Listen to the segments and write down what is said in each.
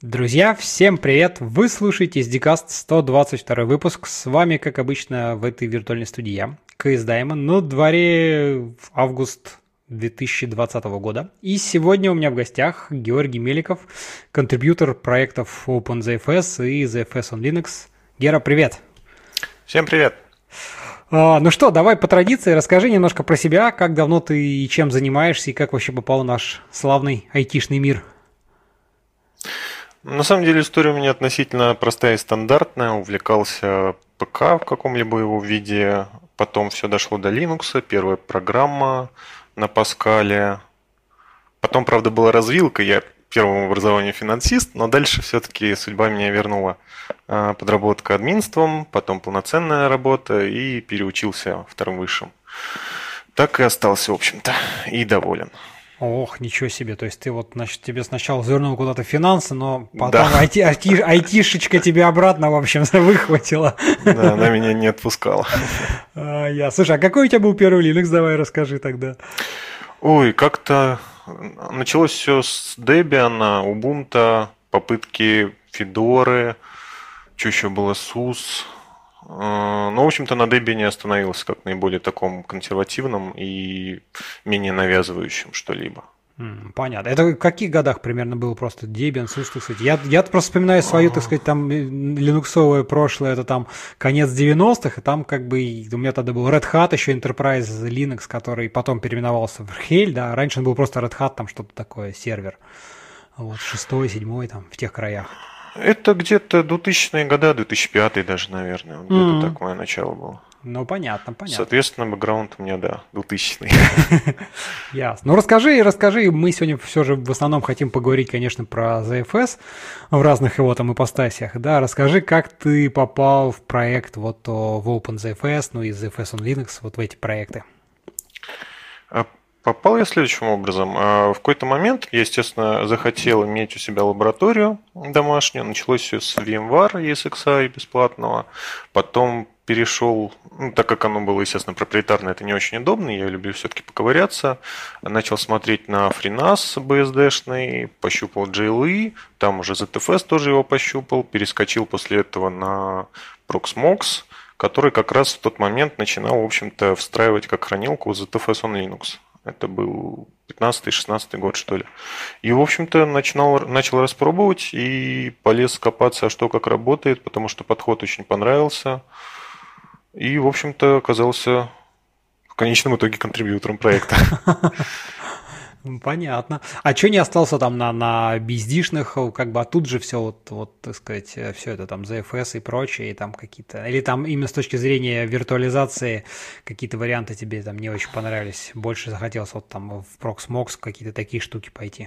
Друзья, всем привет! Вы слушаете SDCast 122 выпуск. С вами, как обычно, в этой виртуальной студии я, КС Даймон. На дворе август 2020 года. И сегодня у меня в гостях Георгий Меликов, контрибьютор проектов OpenZFS и ZFS on Linux. Гера, привет! Всем привет! Ну что, давай по традиции расскажи немножко про себя, как давно ты и чем занимаешься, и как вообще попал в наш славный айтишный мир. На самом деле история у меня относительно простая и стандартная. Увлекался ПК в каком-либо его виде. Потом все дошло до Linux. Первая программа на Паскале. Потом, правда, была развилка. Я первому образованию финансист, но дальше все-таки судьба меня вернула. Подработка админством, потом полноценная работа и переучился вторым высшим. Так и остался, в общем-то, и доволен. Ох, ничего себе, то есть ты вот, значит, тебе сначала завернул куда-то финансы, но потом Да. айтишечка тебя обратно, в общем, выхватила. Да, она меня не отпускала. Слушай, а какой у тебя был первый Linux, давай расскажи тогда. Ой, как-то началось все с Debian, Ubuntu, попытки Федоры, что еще было, SUSE. Ну, в общем-то, на Debian остановился как наиболее таком консервативном и менее навязывающем что-либо. Понятно. Это в каких годах примерно было просто Debian, SUSE, так сказать? Я просто вспоминаю свою, так сказать, там линуксовое прошлое, это там конец 90-х, и там как бы у меня тогда был Red Hat, еще Enterprise Linux, который потом переименовался в Hell, да, раньше он был просто Red Hat, там что-то такое, сервер. Вот, 6-й, 7-й, там, в тех краях. Это где-то 2000-е годы, 2005 даже, наверное. Где-то так мое начало было. Ну, понятно. Соответственно, бэкграунд у меня, да, 2000-й. Ясно. Ну, расскажи. Мы сегодня все же в основном хотим поговорить, конечно, про ZFS в разных его там ипостасях. Да, расскажи, как ты попал в проект вот в OpenZFS, ну и ZFS on Linux, вот в эти проекты. Попал я следующим образом. В какой-то момент я, естественно, захотел иметь у себя лабораторию домашнюю. Началось все с VMware ESXi бесплатного. Потом перешел, так как оно было, естественно, проприетарное, это не очень удобно, я люблю все-таки поковыряться. Начал смотреть на FreeNAS BSD-шный, пощупал JLE, там уже ZFS тоже его пощупал, перескочил после этого на Proxmox, который как раз в тот момент начинал, в общем-то, встраивать как хранилку ZFS on Linux. Это был 15-16 год, что ли. И, в общем-то, начал распробовать и полез копаться, что как работает, потому что подход очень понравился. И, в общем-то, оказался в конечном итоге контрибьютором проекта. Понятно. А что не остался там на BSD-шных, как бы, а тут же все, вот, так сказать, все это там ZFS и прочее, и там какие-то, или там именно с точки зрения виртуализации какие-то варианты тебе там не очень понравились, больше захотелось вот там в Proxmox какие-то такие штуки пойти?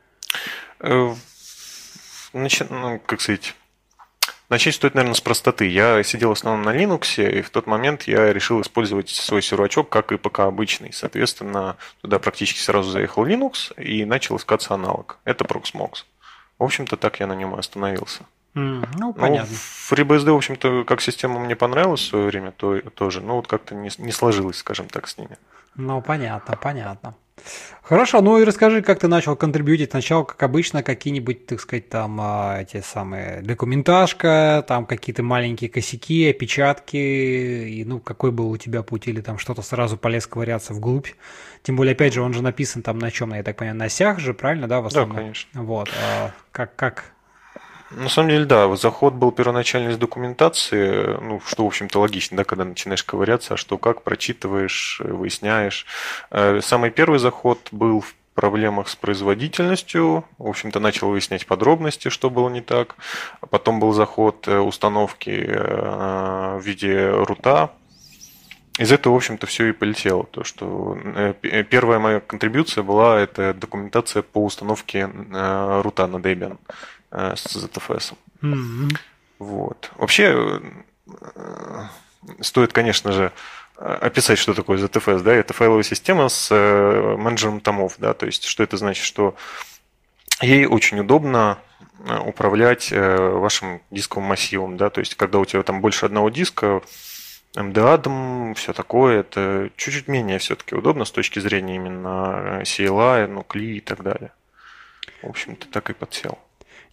Как сказать... Начать стоит, наверное, с простоты. Я сидел в основном на Linux, и в тот момент я решил использовать свой сервачок, как и ПК обычный. Соответственно, туда практически сразу заехал Linux, и начал искаться аналог. Это Proxmox. В общем-то, так я на нем и остановился. Ну, понятно. FreeBSD, в общем-то, как система мне понравилась в свое время, то тоже. Но вот как-то не сложилось, скажем так, с ними. Ну, понятно. Хорошо, ну и расскажи, как ты начал контрибьютить. Сначала, как обычно, какие-нибудь, так сказать, там эти самые документашка, там какие-то маленькие косяки, опечатки, и ну какой был у тебя путь, или там что-то сразу полез ковыряться вглубь. Тем более, опять же, он же написан там на чем, я так понимаю, на сях же, правильно, да, в основном? Да, конечно. Вот, как? На самом деле, да, заход был первоначальный из документации, ну, что, в общем-то, логично, да, когда начинаешь ковыряться, а что как, прочитываешь, выясняешь. Самый первый заход был в проблемах с производительностью, в общем-то, начал выяснять подробности, что было не так. Потом был заход установки в виде рута. Из этого, в общем-то, все и полетело. То, что первая моя контрибьюция была, это документация по установке рута на Debian с ZFS. Вот. Вообще, стоит, конечно же, описать, что такое ZFS. Да? Это файловая система с менеджером томов. Да? То есть, что это значит? Что ей очень удобно управлять вашим дисковым массивом. Да? То есть, когда у тебя там больше одного диска, MDAD, все такое, это чуть-чуть менее все-таки удобно с точки зрения именно CLI, CLI и так далее. В общем-то, так и подсел.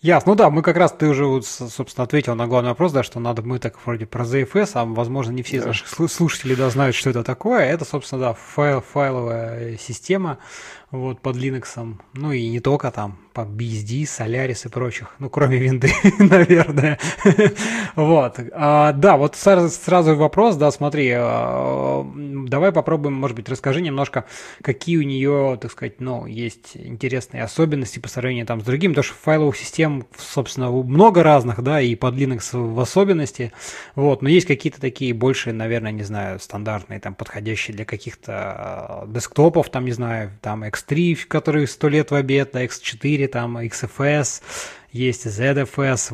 Ясно. Ну да, мы как раз, ты уже, вот, собственно, ответил на главный вопрос, да, что надо, мы так вроде про ZFS, а возможно не все из Да. наших слушателей, да, знают, что это такое. Это, собственно, да, файловая система, вот, под Linux, ну и не только там, по BSD, Solaris и прочих, ну, кроме винды, наверное. Вот. Да, вот сразу вопрос, да, смотри, давай попробуем, может быть, расскажи немножко, какие у нее, так сказать, ну, есть интересные особенности по сравнению там с другими, потому что файловых систем, собственно, много разных, да, и под Linux в особенности, вот, но есть какие-то такие больше, наверное, не знаю, стандартные, там, подходящие для каких-то десктопов, там, не знаю, там, X3, который 100 лет в обед, да, X4, там, XFS, есть ZFS,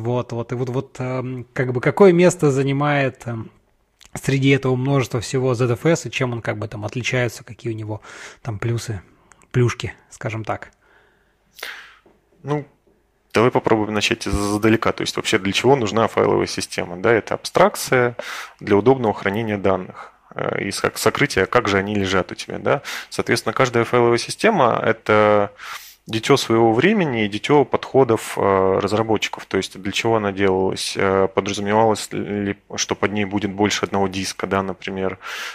как бы какое место занимает среди этого множества всего ZFS, и чем он как бы там отличается, какие у него там плюсы, плюшки, скажем так. Ну, давай попробуем начать издалека. То есть вообще для чего нужна файловая система? Да, это абстракция для удобного хранения данных и сокрытия, как же они лежат у тебя. Да? Соответственно, каждая файловая система – это дитё своего времени и дитё подходов разработчиков. То есть для чего она делалась? Подразумевалось ли, что под ней будет больше одного диска, да, например,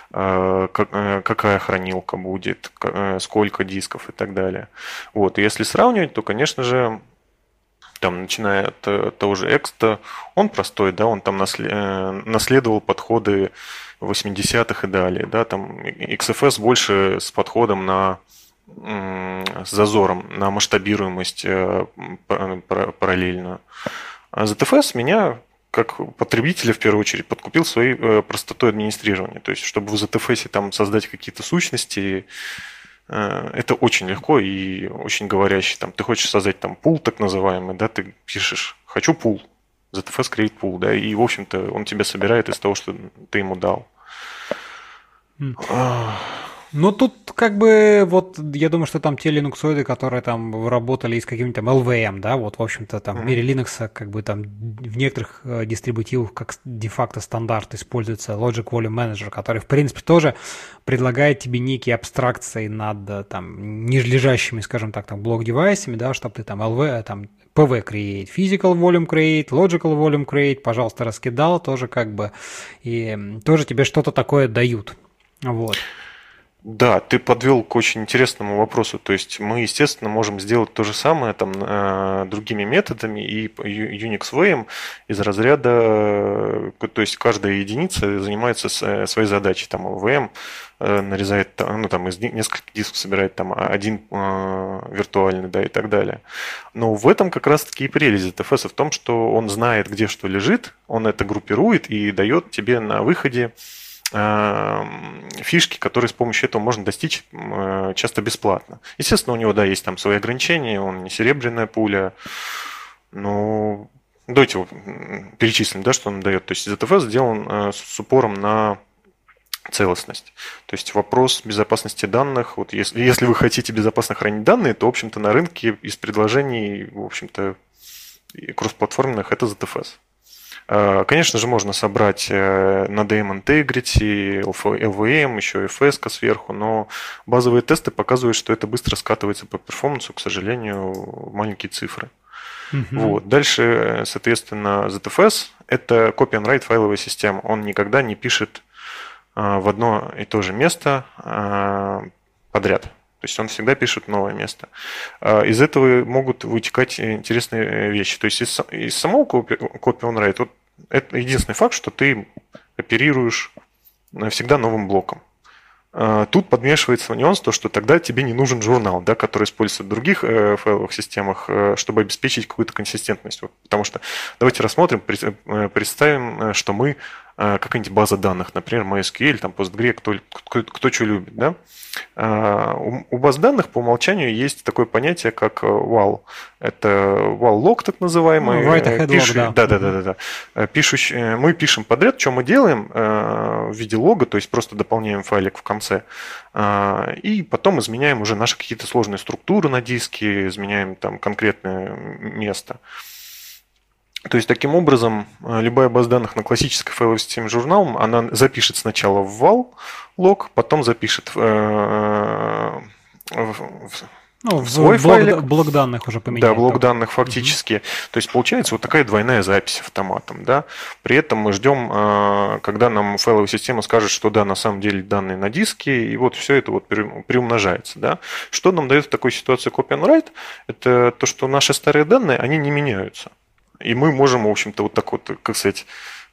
какая хранилка будет, сколько дисков и так далее. Вот. И если сравнивать, то, конечно же, там, начиная от того же Экста, он простой, да, он там наследовал подходы 80-х и далее, да, там XFS больше с подходом с зазором на масштабируемость параллельно. А ZFS меня, как потребителя, в первую очередь, подкупил своей простотой администрирования. То есть, чтобы в ZFS там создать какие-то сущности, это очень легко и очень говорящий. Там, ты хочешь создать там пул так называемый, да, ты пишешь «хочу пул», ZFS create pool, да, и, в общем-то, он тебе собирает из того, что ты ему дал. Ну, тут как бы, вот, я думаю, что там те линуксоиды, которые там работали с каким-нибудь там LVM, да, вот, в общем-то, там в мире Linux, как бы там в некоторых дистрибутивах как де-факто стандарт используется Logic Volume Manager, который, в принципе, тоже предлагает тебе некие абстракции над там нижележащими, скажем так, там блок-девайсами, да, чтобы ты там LV, там PV create, Physical Volume create, Logical Volume create, пожалуйста, раскидал, тоже как бы, и тоже тебе что-то такое дают, вот. Да, ты подвел к очень интересному вопросу. То есть мы, естественно, можем сделать то же самое там другими методами и Unix VM из разряда, то есть каждая единица занимается своей задачей. Там VM нарезает, ну там из нескольких дисков собирает там один виртуальный, да, и так далее. Но в этом как раз-таки и прелесть ZFS в том, что он знает, где что лежит, он это группирует и дает тебе на выходе фишки, которые с помощью этого можно достичь часто бесплатно. Естественно, у него, да, есть там свои ограничения, он не серебряная пуля, но давайте перечислим, да, что он дает. То есть ZFS сделан с упором на целостность. То есть вопрос безопасности данных, вот если вы хотите безопасно хранить данные, то, в общем-то, на рынке из предложений, в общем-то, кроссплатформенных это ZFS. Конечно же, можно собрать на DM Integrity, LVM, еще FS сверху, но базовые тесты показывают, что это быстро скатывается по перформансу, к сожалению, в маленькие цифры. Вот. Дальше, соответственно, ZFS – это copy and write файловая система. Он никогда не пишет в одно и то же место подряд. То есть он всегда пишет новое место. Из этого могут вытекать интересные вещи. То есть из самого copy on write, вот это единственный факт, что ты оперируешь всегда новым блоком. Тут подмешивается нюанс, то, что тогда тебе не нужен журнал, да, который используется в других файловых системах, чтобы обеспечить какую-то консистентность. Вот, потому что давайте рассмотрим, представим, что мы какая-нибудь база данных, например, MySQL, там, Postgre, кто что любит. Да? У баз данных по умолчанию есть такое понятие, как WAL. Это WAL log, так называемый. Write ahead log, да. Мы пишем подряд, что мы делаем в виде лога, то есть просто дополняем файлик в конце, и потом изменяем уже наши какие-то сложные структуры на диске, изменяем там конкретное место. То есть, таким образом, любая база данных на классической файловой системе журналом, она запишет сначала в WAL лог, потом запишет Ну, свой файлик. Блок данных уже поменять. Да, блок данных фактически. То есть получается вот такая двойная запись автоматом. Да? При этом мы ждем, когда нам файловая система скажет, что да, на самом деле данные на диске, и вот все это вот приумножается. Да? Что нам дает в такой ситуации copy and write? Это то, что наши старые данные, они не меняются. И мы можем, в общем-то, вот так вот, как сказать,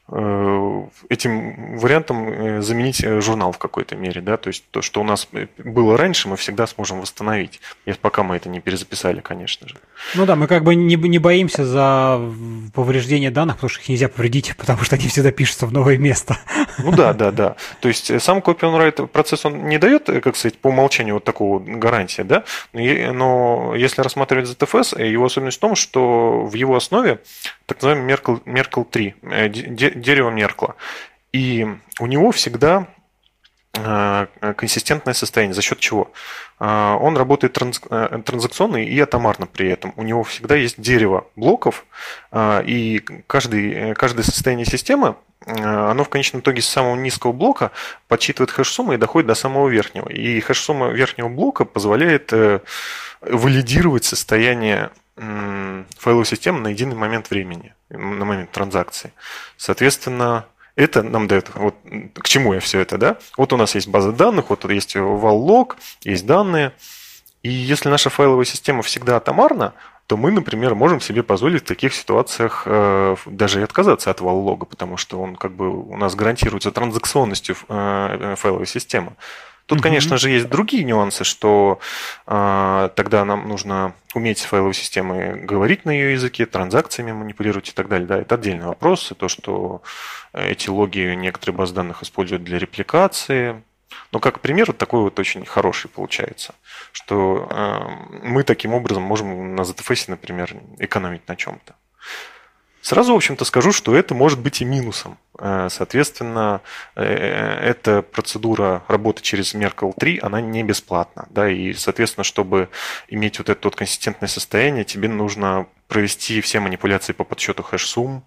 этим вариантом заменить журнал в какой-то мере, да, то есть то, что у нас было раньше, мы всегда сможем восстановить, пока мы это не перезаписали, конечно же. Ну да, мы как бы не боимся за повреждение данных, потому что их нельзя повредить, потому что они всегда пишутся в новое место. Ну да. То есть сам copy on write процесс, он не дает, как сказать, по умолчанию вот такого гарантии, да, но если рассматривать ZFS, его особенность в том, что в его основе так называемый Merkle 3, дерево Меркла. И у него всегда консистентное состояние. За счет чего? Он работает транзакционно и атомарно при этом. У него всегда есть дерево блоков, и каждое состояние системы, оно в конечном итоге с самого низкого блока подсчитывает хэш-сумму и доходит до самого верхнего. И хэш-сумма верхнего блока позволяет валидировать состояние файловой системы на единый момент времени, на момент транзакции. Соответственно, это нам дает, вот к чему я все это, да? Вот у нас есть база данных, вот есть val-log, есть данные. И если наша файловая система всегда атомарна, то мы, например, можем себе позволить в таких ситуациях даже и отказаться от val-log, потому что он как бы у нас гарантируется транзакционностью файловой системы. Тут, конечно же, есть другие нюансы, что тогда нам нужно уметь с файловой системой говорить на ее языке, транзакциями манипулировать и так далее. Да, это отдельный вопрос. И то, что эти логи некоторые базы данных используют для репликации. Но как пример, вот такой вот очень хороший получается, что мы таким образом можем на ZFS, например, экономить на чем-то. Сразу, в общем-то, скажу, что это может быть и минусом. Соответственно, эта процедура работы через Merkle 3, она не бесплатна. Да, и, соответственно, чтобы иметь вот это вот консистентное состояние, тебе нужно провести все манипуляции по подсчету хэш-сумм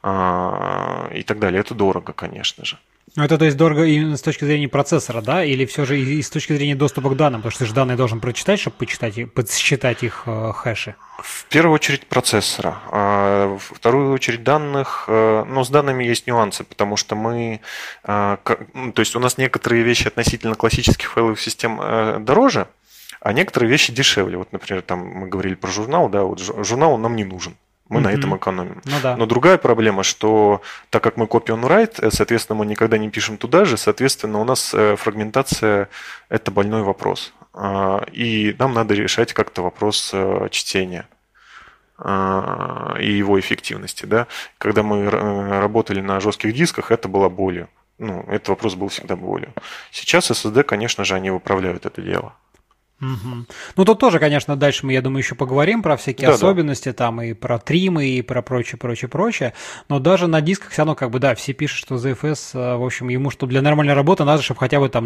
и так далее. Это дорого, конечно же. Ну, это то есть дорого именно с точки зрения процессора, да? Или все же и с точки зрения доступа к данным? Потому что ты же данные должен прочитать, чтобы подсчитать их хэши. В первую очередь процессора, а в вторую очередь данных. Но с данными есть нюансы, потому что то есть у нас некоторые вещи относительно классических файловых систем дороже, а некоторые вещи дешевле. Вот, например, там мы говорили про журнал, да, вот журнал он нам не нужен. Мы на этом экономим. Ну, да. Но другая проблема, что так как мы copy on write, соответственно, мы никогда не пишем туда же, соответственно, у нас фрагментация – это больной вопрос. И нам надо решать как-то вопрос чтения и его эффективности. Да? Когда мы работали на жестких дисках, это была болью. Ну, этот вопрос был всегда болью. Сейчас SSD, конечно же, они выправляют это дело. Угу. Ну, тут тоже, конечно, дальше мы, я думаю, еще поговорим про всякие особенности, там и про тримы, и про прочее. Но даже на дисках все равно, как бы, да, все пишут, что ZFS, в общем, ему, чтобы для нормальной работы надо, чтобы хотя бы там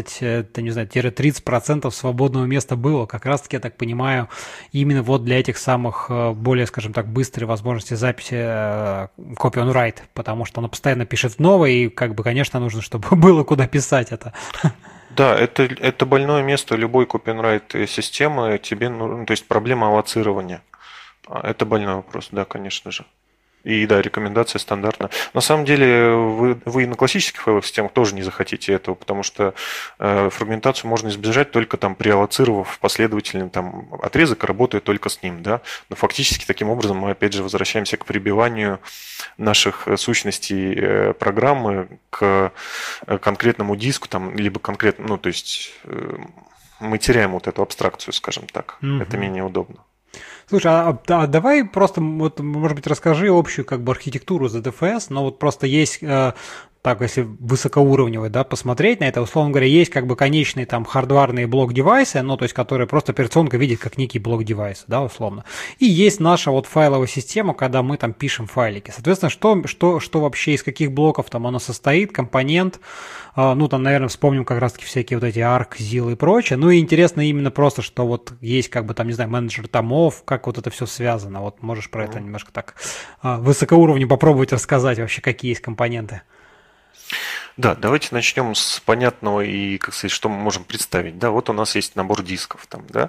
20-30% свободного места было. Как раз-таки, я так понимаю, именно вот для этих самых более, скажем так, быстрой возможности записи copy on write, потому что он постоянно пишет новое, и, как бы, конечно, нужно, чтобы было куда писать это. Да, это больное место любой copy and write системы. Тебе нужно, то есть проблема аллоцирования. Это больной вопрос, да, конечно же. И да, рекомендация стандартная. На самом деле вы и на классических файловых системах тоже не захотите этого, потому что фрагментацию можно избежать только там приаллоцировав последовательный там отрезок, работая только с ним, да. Но фактически таким образом мы опять же возвращаемся к прибиванию наших сущностей программы к конкретному диску, там, либо конкретно, ну то есть мы теряем вот эту абстракцию, скажем так. Это менее удобно. Слушай, а давай просто, вот, может быть, расскажи общую как бы архитектуру ZFS, но вот просто есть, так, если высокоуровневый, да, посмотреть на это, условно говоря, есть как бы конечные там хардварные блок-девайсы, ну, то есть, которые просто операционка видит как некий блок-девайс, да, условно. И есть наша вот файловая система, когда мы там пишем файлики. Соответственно, что вообще, из каких блоков там оно состоит, компонент, ну, там, наверное, вспомним как раз-таки всякие вот эти ARC, ZIL и прочее. Ну, и интересно именно просто, что вот есть как бы там, не знаю, менеджер томов, как вот это все связано. Вот можешь про это немножко так высокоуровнево попробовать рассказать вообще, какие есть компоненты. Да, давайте начнем с понятного и, как сказать, что мы можем представить. Да, вот у нас есть набор дисков там, да.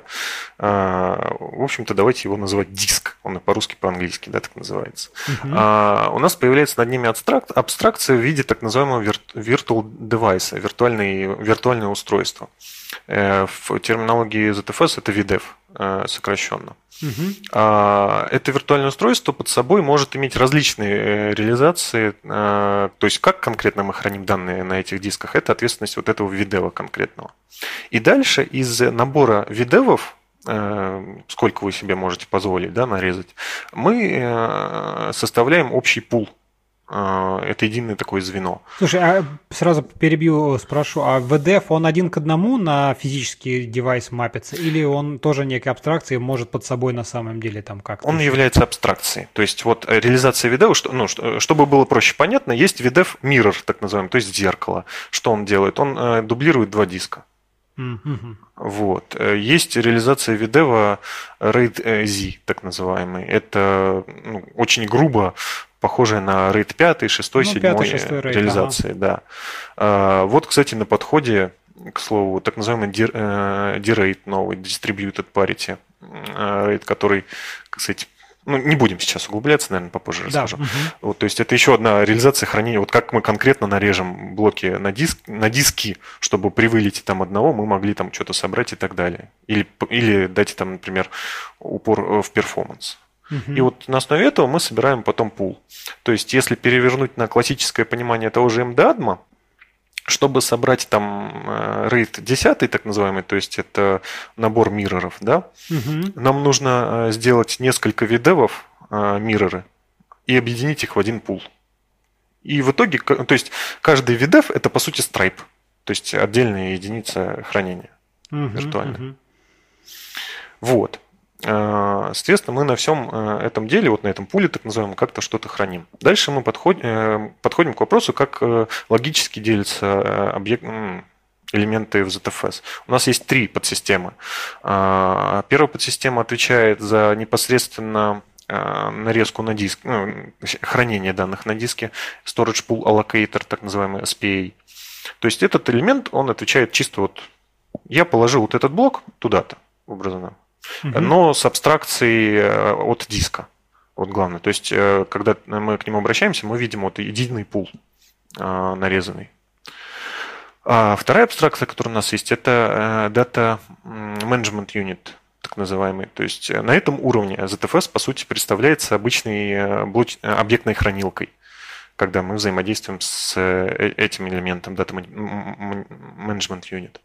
В общем-то, давайте его называть диск. Он и по-русски, по-английски, да, так называется. Угу. У нас появляется над ними абстракция в виде так называемого virtual device, виртуальное устройство. В терминологии ZFS это VDEV сокращенно. Это виртуальное устройство под собой может иметь различные реализации. То есть, как конкретно мы храним данные на этих дисках, это ответственность вот этого VDEV конкретного. И дальше из набора VDEV, сколько вы себе можете позволить, да, нарезать, мы составляем общий пул. Это единое такое звено. Слушай, а сразу перебью, спрошу, а VDEV, он один к одному на физический девайс мапится, или он тоже некой абстракцией может под собой на самом деле там как-то? Он является абстракцией. То есть вот реализация VDEV, чтобы было проще понятно, есть VDEV Mirror, так называемый, то есть зеркало. Что он делает? Он дублирует два диска. Вот. Есть реализация VDEV RAID Z, так называемый. Это очень грубо похожая на RAID 5, 6, 7 реализации. Ага. Да. Вот, кстати, на подходе, к слову, так называемый D-RAID новый, Distributed Parity RAID, который, кстати, не будем сейчас углубляться, наверное, попозже расскажу. Вот, то есть это еще одна реализация хранения. Вот как мы конкретно нарежем блоки на диски, чтобы при вылете там одного мы могли там что-то собрать и так далее. Или дать там, например, упор в перформанс. И вот на основе этого мы собираем потом пул. То есть, если перевернуть на классическое понимание того же MDADM, чтобы собрать там RAID 10, так называемый, то есть это набор мирроров, да, нам нужно сделать несколько VDEV мирроры и объединить их в один пул. И в итоге, то есть каждый VDEV это по сути страйп, то есть отдельная единица хранения виртуальная. Вот. Соответственно, мы на всем этом деле, вот на этом пуле, так называемом, как-то что-то храним. Дальше мы подходим к вопросу, как логически делятся элементы в ZFS. У нас есть три подсистемы. Первая подсистема отвечает за непосредственно нарезку на диск, хранение данных на диске, Storage Pool Allocator, так называемый SPA. То есть этот элемент, он отвечает чисто вот, я положил вот этот блок туда-то, образно, но с абстракцией от диска. Вот главное. То есть, когда мы к нему обращаемся, мы видим вот единый пул нарезанный. А вторая абстракция, которая у нас есть, это Data Management Unit, так называемый. То есть, на этом уровне ZFS, по сути, представляется обычной объектной хранилкой, когда мы взаимодействуем с этим элементом Data Management Unit.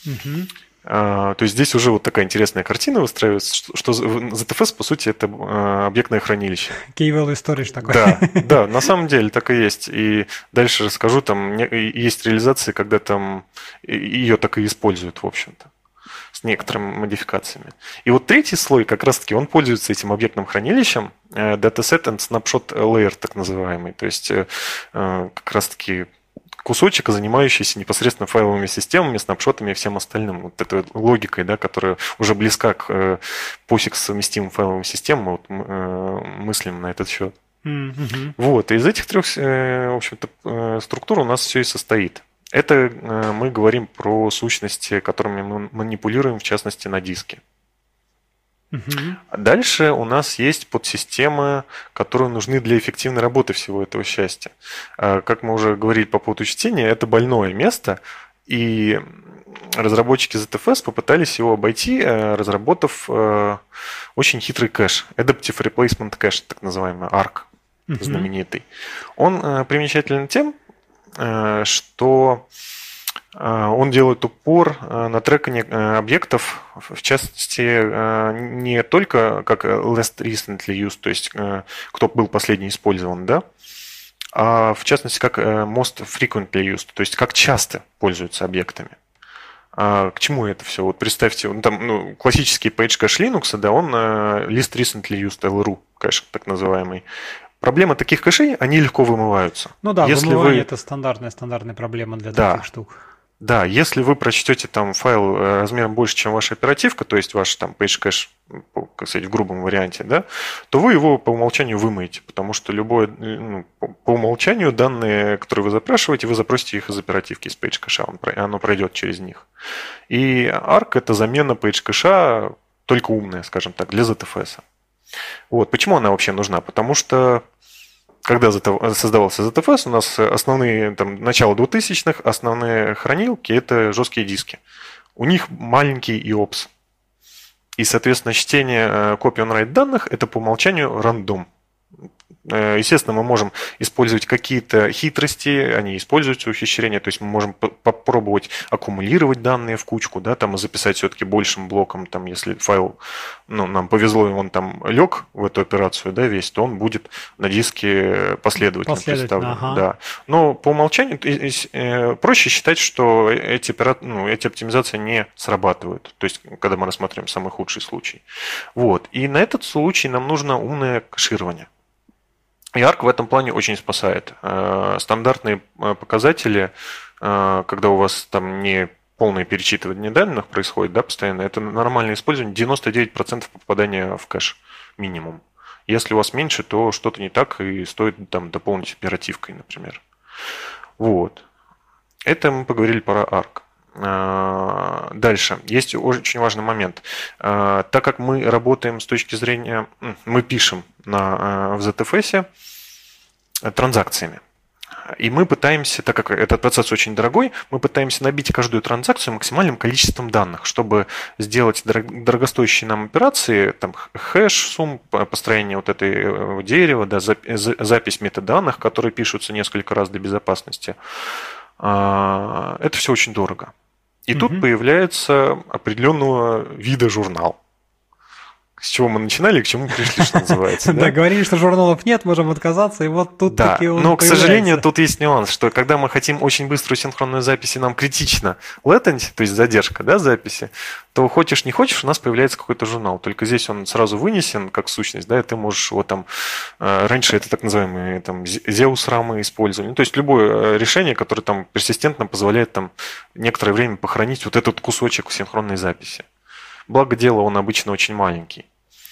То есть здесь уже вот такая интересная картина выстраивается, что ZFS, по сути, это объектное хранилище. Key value storage такой. Да, на самом деле так и есть. И дальше расскажу, там есть реализации, когда там ее так и используют, в общем-то, с некоторыми модификациями. И вот третий слой, как раз-таки, он пользуется этим объектным хранилищем, Dataset and Snapshot Layer, так называемый. То есть как раз-таки кусочек, занимающийся непосредственно файловыми системами, снапшотами и всем остальным. Вот этой логикой, да, которая уже близка к POSIX совместимым файловым системам, вот, мыслим на этот счет. Вот, и из этих трех, в общем-то, структур у нас все и состоит. Это мы говорим про сущности, которыми мы манипулируем, в частности, на диске. Дальше у нас есть подсистемы, которые нужны для эффективной работы всего этого счастья. Как мы уже говорили по поводу чтения, это больное место, и разработчики ZFS попытались его обойти, разработав очень хитрый кэш, Adaptive Replacement Cache, так называемый ARC, знаменитый. Он примечателен тем, что он делает упор на трекание объектов, в частности, не только как last recently used, то есть кто был последний использован, да, а в частности как most frequently used, то есть как часто пользуются объектами. К чему это все? Вот представьте, там классический page кэш Linux, да, он least recently used LRU кэш, так называемый. Проблема таких кэшей, они легко вымываются. Ну да, вымывание это стандартная проблема для таких штук. Да, если вы прочтете там файл размером больше, чем ваша оперативка, то есть ваш там page cache, как сказать, в грубом варианте, да, то вы его по умолчанию вымоете, потому что любое, ну, по умолчанию данные, которые вы запрашиваете, вы запросите их из оперативки, из page cache, оно пройдет через них. И Arc – это замена page cache, только умная, скажем так, для ZFS. Вот. Почему она вообще нужна? Потому что когда создавался ZFS, у нас основные, там, начало 2000-х, основные хранилки – это жесткие диски. У них маленький IOPS. И, соответственно, чтение copy on write данных – это по умолчанию рандом. Естественно, мы можем использовать какие-то хитрости, они используются ухищрения, то есть мы можем попробовать аккумулировать данные в кучку, да, там, и записать все-таки большим блоком, там, если файл, ну, нам повезло, и он там лег в эту операцию, да, весь, то он будет на диске последовательно представлен. Ага. Да. Но по умолчанию проще считать, что эти оптимизации не срабатывают, то есть когда мы рассматриваем самый худший случай. Вот. И на этот случай нам нужно умное кэширование. И Arc в этом плане очень спасает. Стандартные показатели, когда у вас там не полное перечитывание данных происходит, да, постоянно, это нормальное использование, 99% попадания в кэш минимум. Если у вас меньше, то что-то не так и стоит там дополнить оперативкой, например. Вот. Это мы поговорили про Arc. Дальше. Есть очень важный момент. Так как мы работаем с точки зрения... Мы пишем в ZFS транзакциями. И мы пытаемся, так как этот процесс очень дорогой, мы пытаемся набить каждую транзакцию максимальным количеством данных, чтобы сделать дорогостоящие нам операции, там хэш, сумм, построение вот этой дерева, да, запись метаданных, которые пишутся несколько раз для безопасности. Это все очень дорого. И тут появляется определенного вида журнал. С чего мы начинали и к чему пришли, что называется. Да, говорили, что журналов нет, можем отказаться, и вот тут таки он но, к сожалению, тут есть нюанс, что когда мы хотим очень быструю синхронную запись, и нам критично latency, то есть задержка, да, записи, то хочешь не хочешь, у нас появляется какой-то журнал. Только здесь он сразу вынесен как сущность, да, и ты можешь его там... Раньше это так называемые там Zeus рамы использовали. Ну, то есть любое решение, которое там персистентно позволяет там некоторое время похоронить вот этот кусочек синхронной записи. Благо дело, он обычно очень маленький.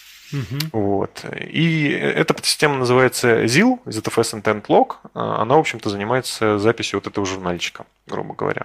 Вот. И эта подсистема называется ZIL, ZFS Intent Log. Она, в общем-то, занимается записью вот этого журнальчика, грубо говоря.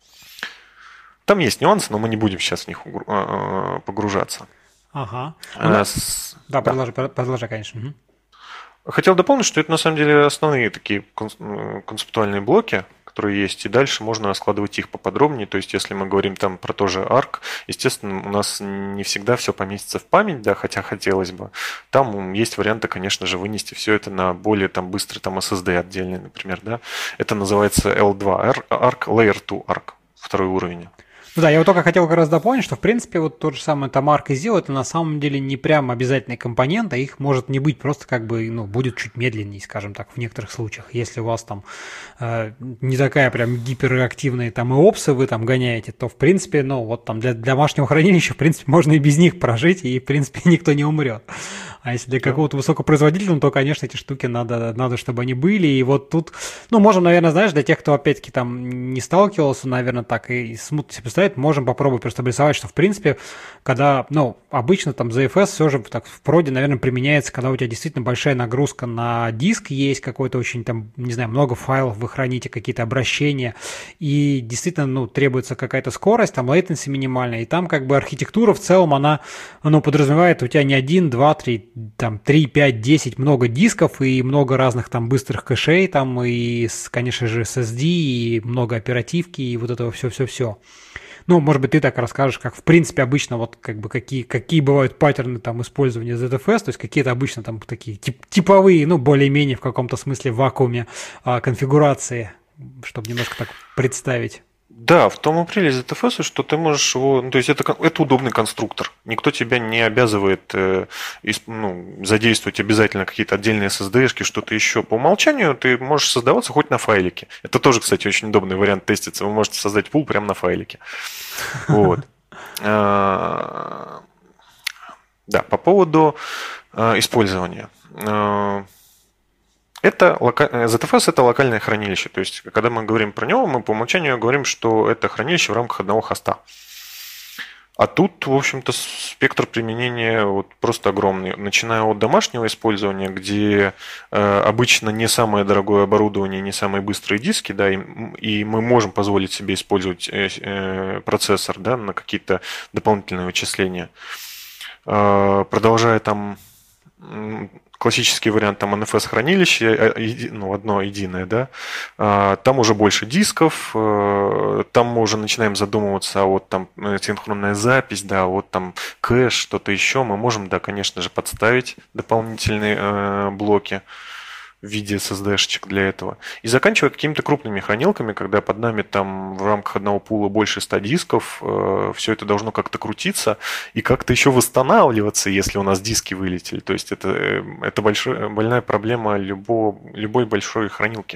Там есть нюансы, но мы не будем сейчас в них погружаться. Ага. Да, продолжай, конечно. Хотел дополнить, что это на самом деле основные такие концептуальные блоки, которые есть, и дальше можно складывать их поподробнее. То есть, если мы говорим там про тоже Arc, естественно, у нас не всегда все поместится в память, да, хотя хотелось бы. Там есть варианты, конечно же, вынести все это на более там быстрый там SSD отдельный, например, да. Это называется L2 Arc, Layer 2 Arc, второй уровень. Ну да, я вот только хотел как раз дополнить, что в принципе вот тот же самый там Arc и ZIL это на самом деле не прям обязательный компонент, а их может не быть, просто как бы, ну, будет чуть медленнее, скажем так, в некоторых случаях. Если у вас там не такая прям гиперактивная там IOPS вы там гоняете, то в принципе, ну вот там для домашнего хранилища в принципе можно и без них прожить, и в принципе никто не умрет. А если для какого-то высокопроизводительного, то, конечно, эти штуки надо, чтобы они были. И вот тут, ну, можем, наверное, знаешь, для тех, кто, опять-таки, там не сталкивался, наверное, так и смутно себе представить, можем попробовать просто обрисовать, что, в принципе, когда, ну, обычно там ZFS все же так в проде, наверное, применяется, когда у тебя действительно большая нагрузка на диск есть, какой-то очень там, не знаю, много файлов вы храните, какие-то обращения, и действительно, ну, требуется какая-то скорость, там, latency минимальная, и там как бы архитектура в целом, она, ну, подразумевает у тебя не 1, 2, 3, там 3, 5, 10, много дисков и много разных там быстрых кэшей, там и, конечно же, SSD, и много оперативки, и вот этого все-все-все. Ну, может быть, ты так расскажешь, как, в принципе, обычно, вот, как бы, какие бывают паттерны там использования ZFS, то есть какие-то обычно там такие типовые, ну, более-менее в каком-то смысле в вакууме конфигурации, чтобы немножко так представить. Да, в том и прелесть ZFS, что ты можешь его... Ну, то есть это удобный конструктор. Никто тебя не обязывает задействовать обязательно какие-то отдельные SSD-шки, что-то еще. По умолчанию ты можешь создаваться хоть на файлике. Это тоже, кстати, очень удобный вариант теститься. Вы можете создать пул прямо на файлике. Вот. Да, по поводу использования. ZFS – это локальное хранилище. То есть, когда мы говорим про него, мы по умолчанию говорим, что это хранилище в рамках одного хоста. А тут, в общем-то, спектр применения вот просто огромный. Начиная от домашнего использования, где обычно не самое дорогое оборудование, не самые быстрые диски, да, и мы можем позволить себе использовать процессор, да, на какие-то дополнительные вычисления. Продолжая там классический вариант, там NFS-хранилище, ну, одно единое, да, там уже больше дисков, там мы уже начинаем задумываться, а вот там синхронная запись, да, вот там кэш, что-то еще, мы можем, да, конечно же, подставить дополнительные блоки в виде SSD-шечек для этого. И заканчивая какими-то крупными хранилками, когда под нами там в рамках одного пула больше 100 дисков, все это должно как-то крутиться и как-то еще восстанавливаться, если у нас диски вылетели. То есть это больная проблема любой большой хранилки.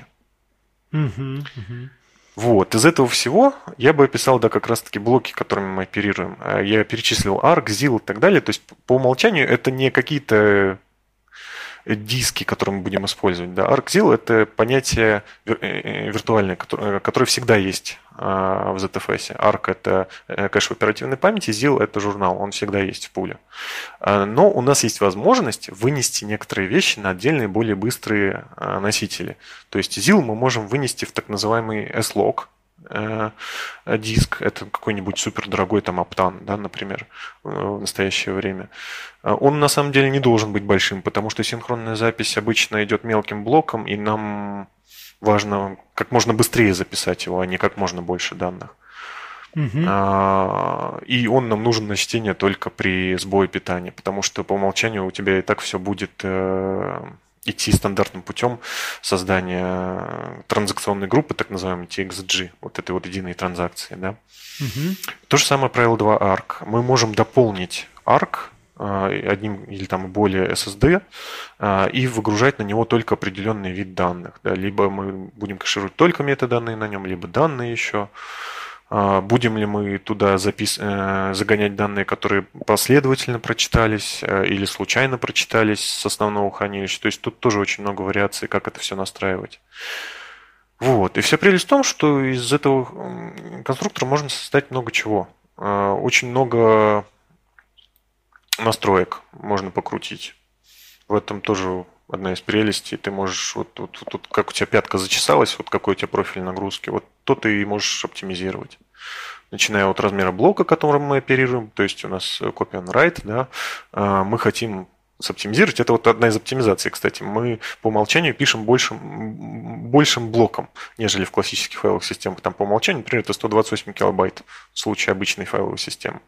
Вот, из этого всего я бы описал, да, как раз-таки блоки, которыми мы оперируем. Я перечислил ARC, ZIL и так далее. То есть по умолчанию это не какие-то диски, которые мы будем использовать. Да. ArcZIL – это понятие виртуальное, которое всегда есть в ZFS. Arc – это кэш в оперативной памяти, ZIL – это журнал, он всегда есть в пуле. Но у нас есть возможность вынести некоторые вещи на отдельные, более быстрые носители. То есть ZIL мы можем вынести в так называемый S-Log диск, это какой-нибудь супердорогой там Optane, да, например, в настоящее время. Он на самом деле не должен быть большим, потому что синхронная запись обычно идет мелким блоком, и нам важно как можно быстрее записать его, а не как можно больше данных. И он нам нужен на чтение только при сбое питания, потому что по умолчанию у тебя и так все будет идти стандартным путем создания транзакционной группы, так называемой TXG, вот этой вот единой транзакции. Да? То же самое про L2 ARC. Мы можем дополнить ARC одним или там более SSD и выгружать на него только определенный вид данных. Да? Либо мы будем кэшировать только метаданные на нем, либо данные еще. Будем ли мы туда загонять данные, которые последовательно прочитались или случайно прочитались с основного хранилища. То есть тут тоже очень много вариаций, как это все настраивать. Вот. И вся прелесть в том, что из этого конструктора можно создать много чего. Очень много настроек можно покрутить. В этом тоже одна из прелестей. Ты можешь, вот как у тебя пятка зачесалась, вот какой у тебя профиль нагрузки, вот то ты и можешь оптимизировать. Начиная от размера блока, которым мы оперируем, то есть у нас copy on write, да, мы хотим соптимизировать. Это вот одна из оптимизаций, кстати. Мы по умолчанию пишем большим блоком, нежели в классических файловых системах. Там по умолчанию, например, это 128 килобайт в случае обычной файловой системы.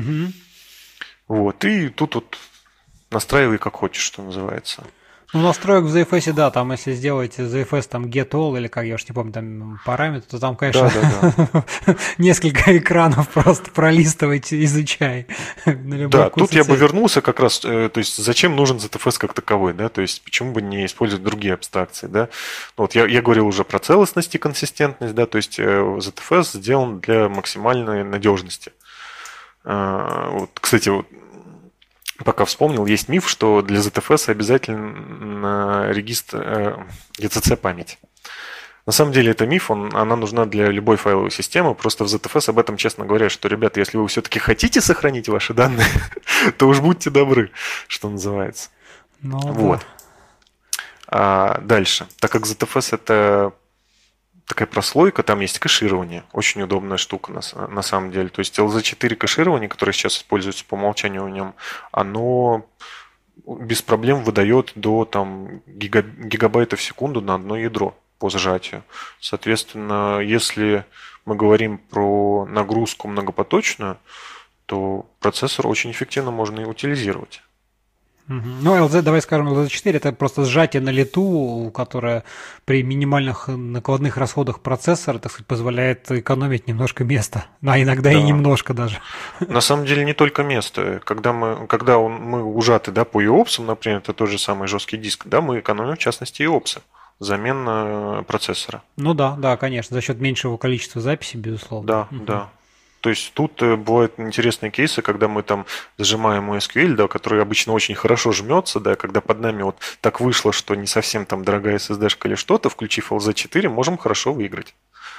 Вот. И тут вот настраивай как хочешь, что называется. Ну, настроек в ZFS, да, там если сделаете ZFS там get all, или как, я уж не помню, там параметр, то там, конечно, несколько экранов просто пролистывайте, изучай. Да, тут я бы вернулся как раз, то есть зачем нужен ZFS как таковой, да, то есть почему бы не использовать другие абстракции, да. Вот я говорил уже про целостность и консистентность, да, то есть ZFS сделан для максимальной надежности. Вот, кстати, вот пока вспомнил, есть миф, что для ZFS обязательно регистр ECC память. На самом деле это миф, она нужна для любой файловой системы. Просто в ZFS об этом честно говорят, что, ребята, если вы все-таки хотите сохранить ваши данные, то уж будьте добры, что называется. Ну, вот. Да. Дальше. Так как ZFS это такая прослойка, там есть кэширование. Очень удобная штука на самом деле. То есть LZ4 кэширование, которое сейчас используется по умолчанию в нем, оно без проблем выдает до там, гигабайтов в секунду на одно ядро по сжатию. Соответственно, если мы говорим про нагрузку многопоточную, то процессор очень эффективно можно и утилизировать. Ну, LZ, давай скажем, LZ4 это просто сжатие на лету, которое при минимальных накладных расходах процессора, так сказать, позволяет экономить немножко места, а иногда и немножко даже. На самом деле не только место. Когда мы ужаты, да, по IOPS, например, это тот же самый жесткий диск, да, мы экономим в частности IOPS, замена процессора. Ну да, конечно, за счет меньшего количества записей, безусловно. Да. То есть тут бывают интересные кейсы, когда мы там зажимаем MySQL, да, который обычно очень хорошо жмется, да, когда под нами вот так вышло, что не совсем там дорогая SSD-шка или что-то, включив LZ4, можем хорошо выиграть.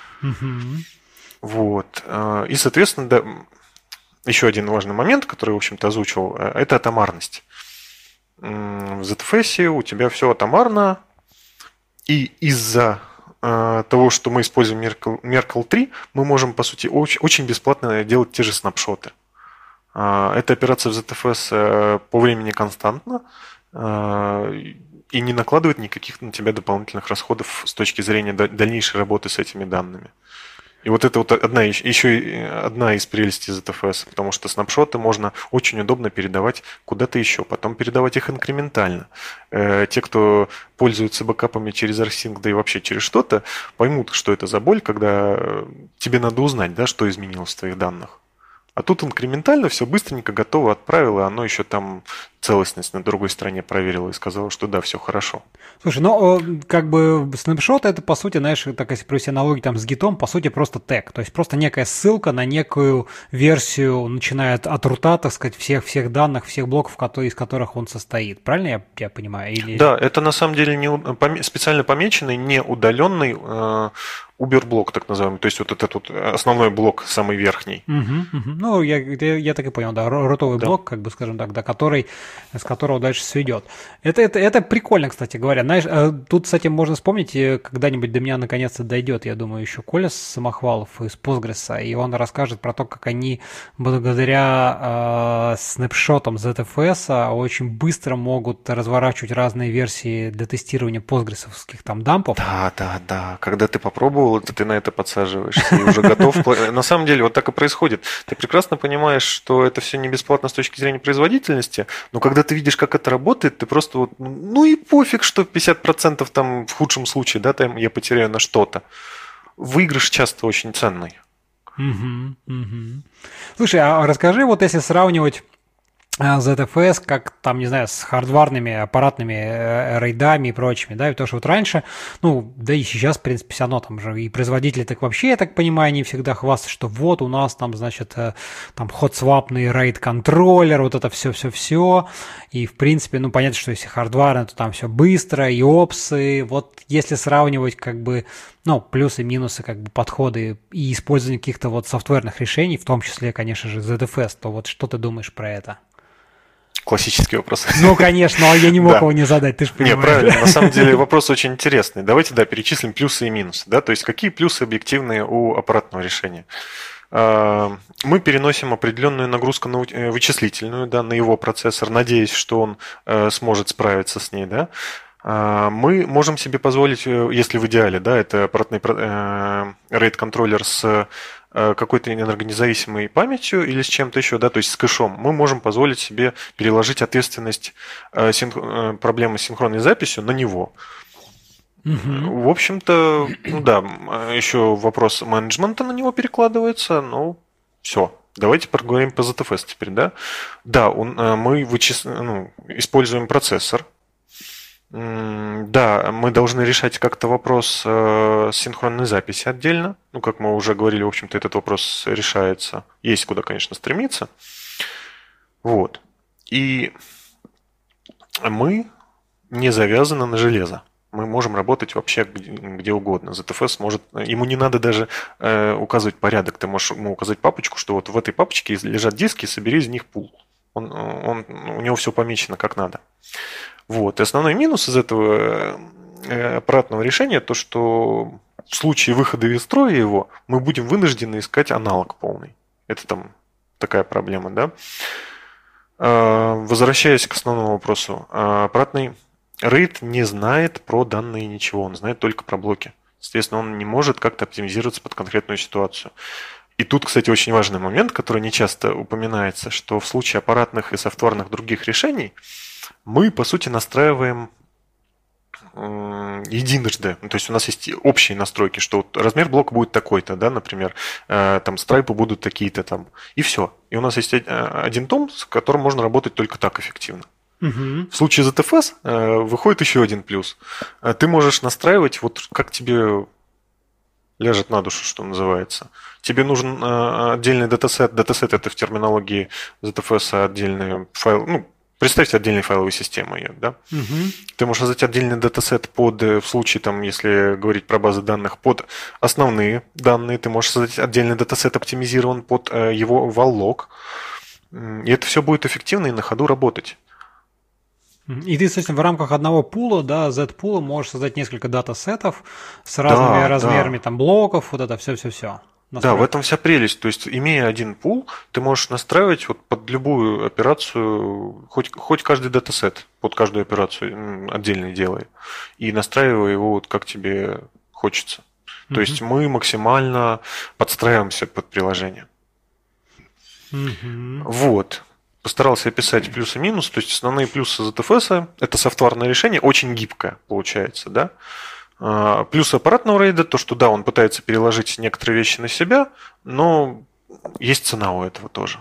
Вот. И, соответственно, да, еще один важный момент, который, в общем-то, озвучил, это атомарность. В ZFS у тебя все атомарно, и из-за того, что мы используем Merkle 3, мы можем, по сути, очень бесплатно делать те же снапшоты. Эта операция в ZFS по времени константна и не накладывает никаких на тебя дополнительных расходов с точки зрения дальнейшей работы с этими данными. И вот это вот еще одна из прелестей ZFS, потому что снапшоты можно очень удобно передавать куда-то еще, потом передавать их инкрементально. Те, кто пользуются бэкапами через rsync, да и вообще через что-то, поймут, что это за боль, когда тебе надо узнать, да, что изменилось в твоих данных. А тут инкрементально все быстренько готово отправило, и оно еще там целостность на другой стороне проверило и сказало, что да, все хорошо. Слушай, ну, как бы снапшот это, по сути, знаешь, так если провести аналогию там с гитом, по сути, просто тег. То есть просто некая ссылка на некую версию, начиная от рута, так сказать, всех данных, всех блоков, из которых он состоит. Правильно я понимаю? Или... Да, это на самом деле специально помеченный, не удаленный Uber-блок, так называемый. То есть вот этот вот основной блок, самый верхний. Ну, я так и понял, да, рутовый блок, как бы, скажем так, да, с которого дальше все идет. Это прикольно, кстати говоря. Знаешь, тут, кстати, можно вспомнить, когда-нибудь до меня наконец-то дойдет, я думаю, еще Коля Самохвалов из Postgres, и он расскажет про то, как они благодаря снапшотам ZFS очень быстро могут разворачивать разные версии для тестирования постгрессовских там дампов. Да. Когда ты попробовал, ты на это подсаживаешься и уже готов. На самом деле вот так и происходит. Ты прекрасно понимаешь, что это все не бесплатно с точки зрения производительности, но когда ты видишь, как это работает, ты просто вот, ну и пофиг, что 50% там в худшем случае, да, там я потеряю на что-то. Выигрыш часто очень ценный. Слушай, а расскажи, вот если сравнивать ZFS, как там, не знаю, с хардварными аппаратными рейдами и прочими, да, потому что вот раньше, ну, да и сейчас, в принципе, все равно там же и производители так вообще, я так понимаю, они всегда хвастаются, что вот у нас там, значит, там hot-swapный рейд-контроллер, вот это все, и, в принципе, ну, понятно, что если хардварно, то там все быстро, и опсы, вот если сравнивать, как бы, ну, плюсы и минусы, как бы, подходы и использование каких-то вот софтверных решений, в том числе, конечно же, ZFS, то вот что ты думаешь про это? Классический вопрос. Ну, конечно, я не мог его не задать, ты же понимаешь. Не, правильно, на самом деле вопрос очень интересный. Давайте, да, перечислим плюсы и минусы. Да? То есть, какие плюсы объективные у аппаратного решения? Мы переносим определенную нагрузку на вычислительную, да, на его процессор, надеясь, что он сможет справиться с ней, да. Мы можем себе позволить, если в идеале, да, это аппаратный RAID-контроллер с какой-то энергонезависимой памятью или с чем-то еще, да, то есть с кэшом, мы можем позволить себе переложить ответственность проблемы с синхронной записью на него. В общем-то, ну да, еще вопрос менеджмента на него перекладывается, ну, все. Давайте поговорим по ZFS теперь, да? Да, мы используем процессор. Да, мы должны решать как-то вопрос синхронной записи отдельно. Ну, как мы уже говорили, в общем-то, этот вопрос решается. Есть куда, конечно, стремиться. Вот. И мы не завязаны на железо. Мы можем работать вообще где угодно. ZFS может... Ему не надо даже указывать порядок. Ты можешь ему указать папочку, что вот в этой папочке лежат диски, собери из них пул. У него все помечено как надо. Вот. И основной минус из этого аппаратного решения то, что в случае выхода из строя его мы будем вынуждены искать аналог полный. Это там такая проблема, да? Возвращаясь к основному вопросу. Аппаратный RAID не знает про данные ничего, он знает только про блоки. Соответственно, он не может как-то оптимизироваться под конкретную ситуацию. И тут, кстати, очень важный момент, который не часто упоминается, что в случае аппаратных и софтварных других решений мы, по сути, настраиваем единожды. То есть у нас есть общие настройки, что вот размер блока будет такой-то, да, например, там страйпы будут такие-то там, и все. И у нас есть один том, с которым можно работать только так эффективно. В случае ZFS выходит еще один плюс. Ты можешь настраивать, вот как тебе ляжет на душу, что называется. Тебе нужен отдельный датасет. Датасет это в терминологии ZFS отдельный файл. Ну, представьте отдельной файловой системой, да? Угу. Ты можешь создать отдельный датасет под, в случае, там, если говорить про базы данных, под основные данные. Ты можешь создать отдельный датасет, оптимизирован под его вал-лог. И это все будет эффективно и на ходу работать. И ты, соответственно, в рамках одного пула, да, Z-пула можешь создать несколько датасетов с разными размерами там блоков, вот это все-все-все. Да, в этом вся прелесть. То есть, имея один пул, ты можешь настраивать вот под любую операцию, хоть каждый датасет под каждую операцию отдельно делай, и настраивай его вот как тебе хочется. То есть мы максимально подстраиваемся под приложение. Вот. Постарался описать плюсы и минусы. То есть основные плюсы ZFS – это софтварное решение, очень гибкое получается, да. Плюс аппаратного рейда, то, что да, он пытается переложить некоторые вещи на себя, но есть цена у этого тоже.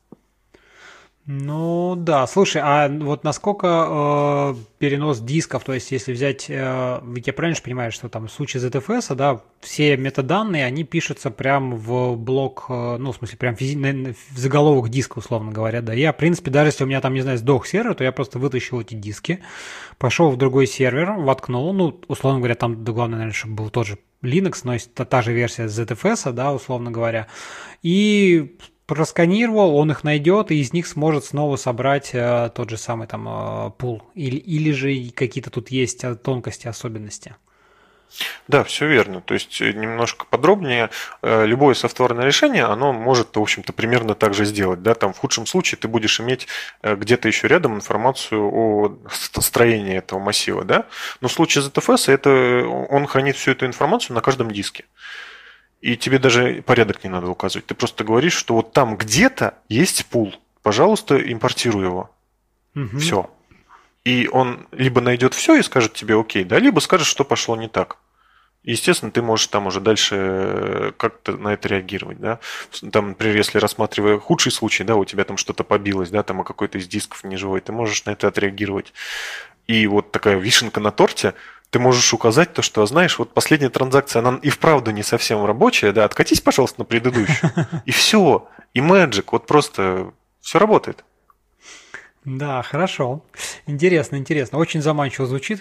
Ну да, слушай, а вот насколько перенос дисков, то есть если взять, ведь я правильно же понимаю, что там в случае ZFS, да, все метаданные, они пишутся прям в блок, ну в смысле прям в заголовок диска, условно говоря, да. Я, в принципе, даже если у меня там, не знаю, сдох сервер, то я просто вытащил эти диски, пошел в другой сервер, воткнул, ну, условно говоря, там главное, наверное, чтобы был тот же Linux, но есть та же версия ZFS, да, условно говоря, и просканировал, он их найдет, и из них сможет снова собрать тот же самый там пул. Или же какие-то тут есть тонкости, особенности. Да, все верно. То есть немножко подробнее, любое софтварное решение, оно может, в общем-то, примерно так же сделать. Да? Там в худшем случае ты будешь иметь где-то еще рядом информацию о строении этого массива. Да? Но в случае ZFS он хранит всю эту информацию на каждом диске. И тебе даже порядок не надо указывать. Ты просто говоришь, что вот там где-то есть пул. Пожалуйста, импортируй его. Угу. Все. И он либо найдет все и скажет тебе окей, да, либо скажет, что пошло не так. Естественно, ты можешь там уже дальше как-то на это реагировать, да. Там, например, если рассматривая худший случай, да, у тебя там что-то побилось, да, там какой-то из дисков не живой, ты можешь на это отреагировать. И вот такая вишенка на торте, ты можешь указать то, что, знаешь, вот последняя транзакция, она и вправду не совсем рабочая, да, откатись, пожалуйста, на предыдущую. И все. И magic, вот просто все работает. Да, хорошо. Интересно, интересно. Очень заманчиво звучит.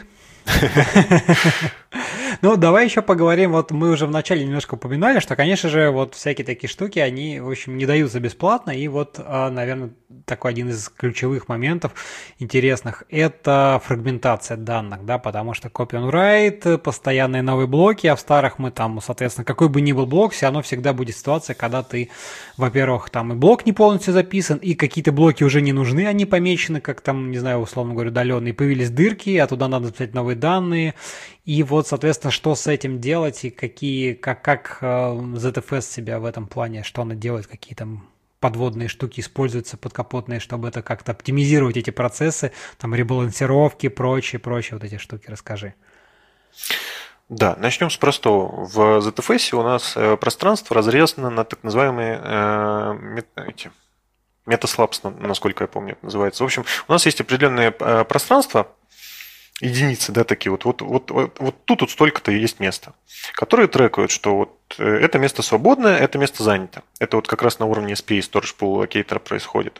Ну, давай еще поговорим, вот мы уже вначале немножко упоминали, что, конечно же, вот всякие такие штуки, они, в общем, не даются бесплатно, и вот, наверное, такой один из ключевых моментов интересных – это фрагментация данных, да, потому что copy on write, постоянные новые блоки, а в старых мы там, соответственно, какой бы ни был блок, все равно всегда будет ситуация, когда ты, во-первых, там и блок не полностью записан, и какие-то блоки уже не нужны, они помечены, как там, не знаю, условно говоря, удаленные, появились дырки, а туда надо записать новые данные. И вот, соответственно, что с этим делать и как ZFS себя в этом плане, что она делает, какие там подводные штуки используются подкапотные, чтобы это как-то оптимизировать эти процессы, там ребалансировки, прочие вот эти штуки, расскажи. Да, начнем с простого. В ZFS у нас пространство разрезано на так называемые метаслапс, насколько я помню, это называется. В общем, у нас есть определенное пространство, единицы, да, такие вот тут столько-то и есть место, которые трекают, что вот это место свободное, это место занято. Это вот как раз на уровне SPA, Storage Pool Allocator происходит.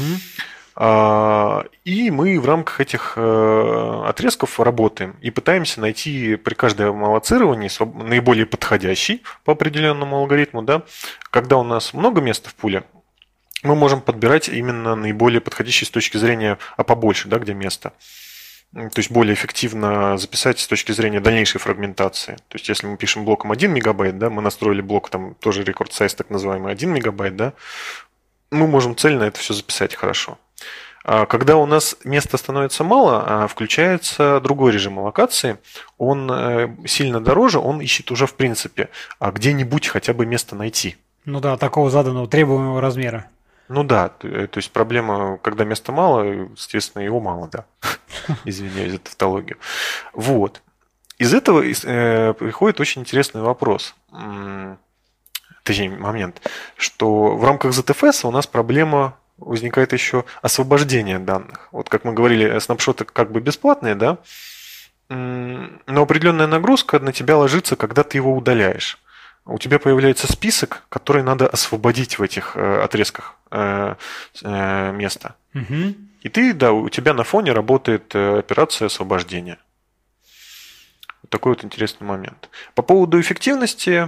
И мы в рамках этих отрезков работаем и пытаемся найти при каждом аллоцировании наиболее подходящий по определенному алгоритму, да. Когда у нас много места в пуле, мы можем подбирать именно наиболее подходящий с точки зрения, побольше, да, где место. То есть более эффективно записать с точки зрения дальнейшей фрагментации. То есть если мы пишем блоком 1 мегабайт, да, мы настроили блок, там тоже record size так называемый 1 мегабайт, да, мы можем цельно это все записать хорошо. А когда у нас места становится мало, включается другой режим аллокации, он сильно дороже, он ищет уже в принципе где-нибудь хотя бы место найти. Ну да, такого заданного требуемого размера. Ну да, то есть проблема, когда места мало, естественно, его мало, да. Извиняюсь за тавтологию. Вот. Из этого приходит очень интересный вопрос. Точнее, момент, что в рамках ZFS у нас проблема возникает еще освобождение данных. Вот как мы говорили, снапшоты как бы бесплатные, да, но определенная нагрузка на тебя ложится, когда ты его удаляешь. у тебя появляется список, который надо освободить в этих отрезках места. Угу. И ты, да, у тебя на фоне работает операция освобождения. Такой вот интересный момент. По поводу эффективности,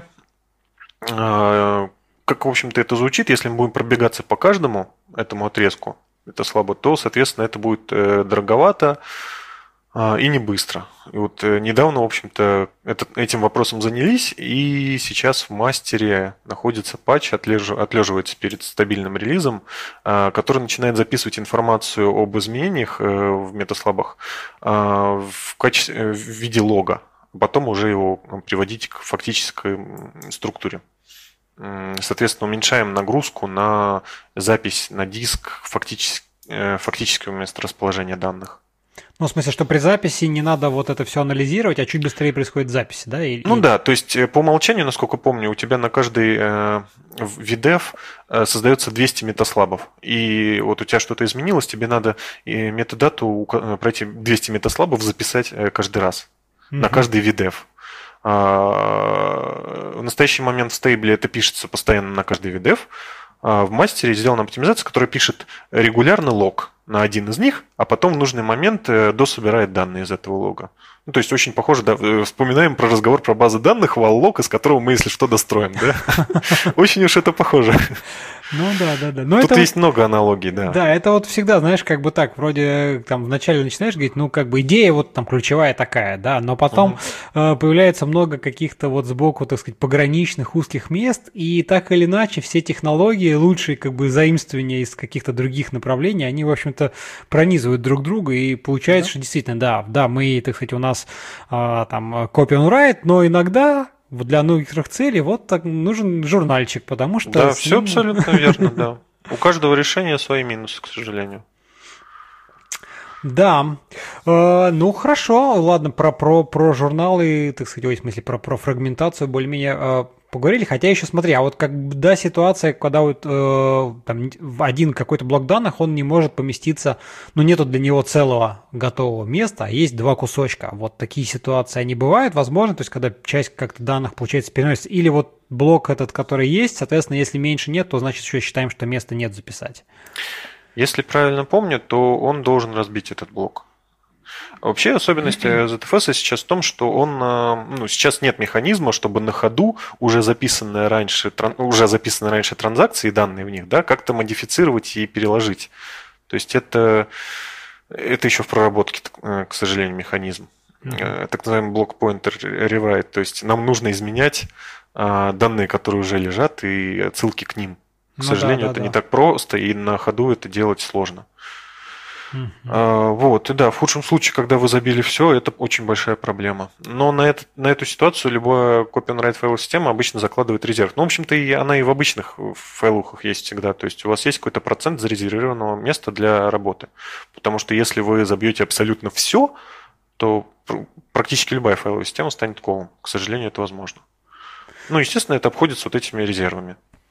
как, в общем-то, это звучит, если мы будем пробегаться по каждому этому отрезку, это слабо, то, соответственно, это будет дороговато и не быстро. И вот недавно, в общем-то, этим вопросом занялись, и сейчас в мастере находится патч, отлеживается перед стабильным релизом, который начинает записывать информацию об изменениях в метаслабах в виде лога, а потом уже его приводить к фактической структуре. Соответственно, уменьшаем нагрузку на запись на диск фактического месторасположения данных. Ну, в смысле, что при записи не надо вот это все анализировать, а чуть быстрее происходит запись, да? Да, то есть по умолчанию, насколько помню, у тебя на каждый VDEV создается 200 метаслабов. И вот у тебя что-то изменилось, тебе надо метадату про эти 200 метаслабов записать каждый раз, на каждый VDEV. В настоящий момент в стейбле это пишется постоянно на каждый VDEV. В мастере сделана оптимизация, которая пишет регулярно лог на один из них, а потом в нужный момент дособирает данные из этого лога. Ну, то есть очень похоже, да, вспоминаем про разговор про базы данных, вал-лог, из которого мы, если что, достроим, да? Очень уж это похоже. Ну да. Но тут есть много аналогий, да. Да, это вот всегда, знаешь, как бы так, вроде там вначале начинаешь говорить, ну как бы идея вот там ключевая такая, да, но потом появляется много каких-то вот сбоку, так сказать, пограничных узких мест, и так или иначе все технологии, лучшие как бы заимствования из каких-то других направлений, они, в общем-то, пронизывают друг друга, и получается, что действительно, да, мы, так сказать, у нас там copy on write, но иногда для некоторых целей вот так нужен журнальчик, потому что... Да, все абсолютно верно, да. У каждого решения свои минусы, к сожалению. Да, ну хорошо, ладно, про журналы, так сказать, в смысле про фрагментацию более-менее поговорили, хотя еще смотри, а вот когда ситуация, когда вот там один какой-то блок данных, он не может поместиться, ну нету для него целого готового места, а есть два кусочка, вот такие ситуации, они бывают, возможно, то есть когда часть как-то данных, получается, переносится, или вот блок этот, который есть, соответственно, если меньше нет, то значит еще считаем, что места нет записать. Если правильно помню, то он должен разбить этот блок. Вообще особенность ZFS сейчас в том, что он, сейчас нет механизма, чтобы на ходу уже записанные раньше транзакции, данные в них, да, как-то модифицировать и переложить. То есть это еще в проработке, к сожалению, механизм. Так называемый block pointer rewrite. То есть нам нужно изменять данные, которые уже лежат, и отсылки к ним. К сожалению, это не так просто, и на ходу это делать сложно. Вот, и да, в худшем случае, когда вы забили все, это очень большая проблема. Но на эту ситуацию любая copy-on-write файловая система обычно закладывает резерв. Ну, в общем-то, она и в обычных файлухах есть всегда. То есть у вас есть какой-то процент зарезервированного места для работы. Потому что если вы забьете абсолютно все, то практически любая файловая система станет колом. К сожалению, это возможно. Ну, естественно, это обходится вот этими резервами.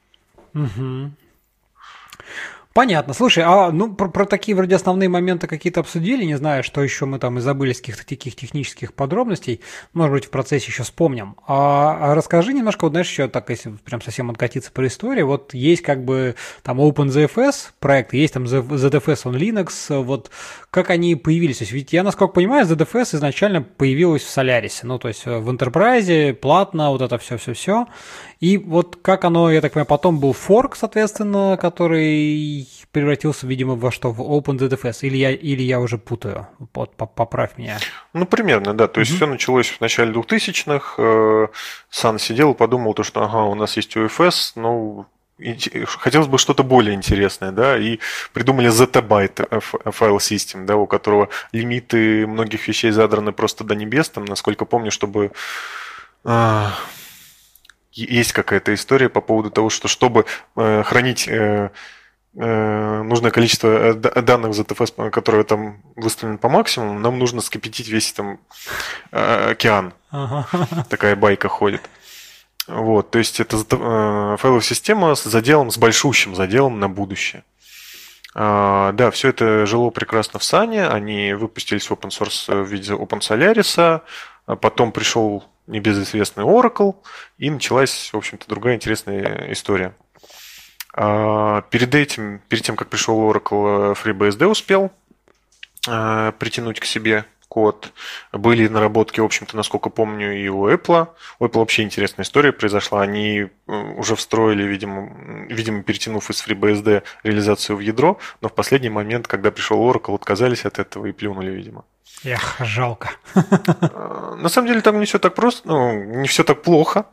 Понятно. Слушай, про такие вроде основные моменты какие-то обсудили, не знаю, что еще мы там и забыли с каких-то таких технических подробностей, может быть, в процессе еще вспомним. А расскажи немножко, вот знаешь, еще так, если прям совсем откатиться по истории, вот есть как бы там OpenZFS проект, есть там ZFS on Linux, вот как они появились? То есть, ведь я, насколько понимаю, ZFS изначально появилась в Solaris, ну, то есть в Enterprise, платно, вот это все. И вот как оно, я так понимаю, потом был форк, соответственно, который превратился, видимо, во что? В OpenZFS. Или я уже путаю? Поправь меня. Ну, примерно, да. То есть все началось в начале 2000-х. Сан сидел и подумал, что у нас есть UFS, ну, хотелось бы что-то более интересное, да, и придумали Zettabyte файл систем, да, у которого лимиты многих вещей задраны просто до небес, там, насколько помню, чтобы... Есть какая-то история по поводу того, что чтобы хранить нужное количество данных в ZFS, которые там выставлены по максимуму, нам нужно скопятить весь там океан. Такая байка ходит. Вот, то есть это файловая система с большущим заделом на будущее. Да, все это жило прекрасно в Сане, они выпустились в open source в виде OpenSolaris, потом пришел небезызвестный Oracle, и началась, в общем-то, другая интересная история. Перед тем, как пришел Oracle, FreeBSD успел притянуть к себе код. Были наработки, в общем-то, насколько помню, и у Apple. У Apple вообще интересная история произошла. Они уже встроили, видимо, перетянув из FreeBSD реализацию в ядро, но в последний момент, когда пришел Oracle, отказались от этого и плюнули, видимо. Эх, жалко. На самом деле там не все так просто, не все так плохо.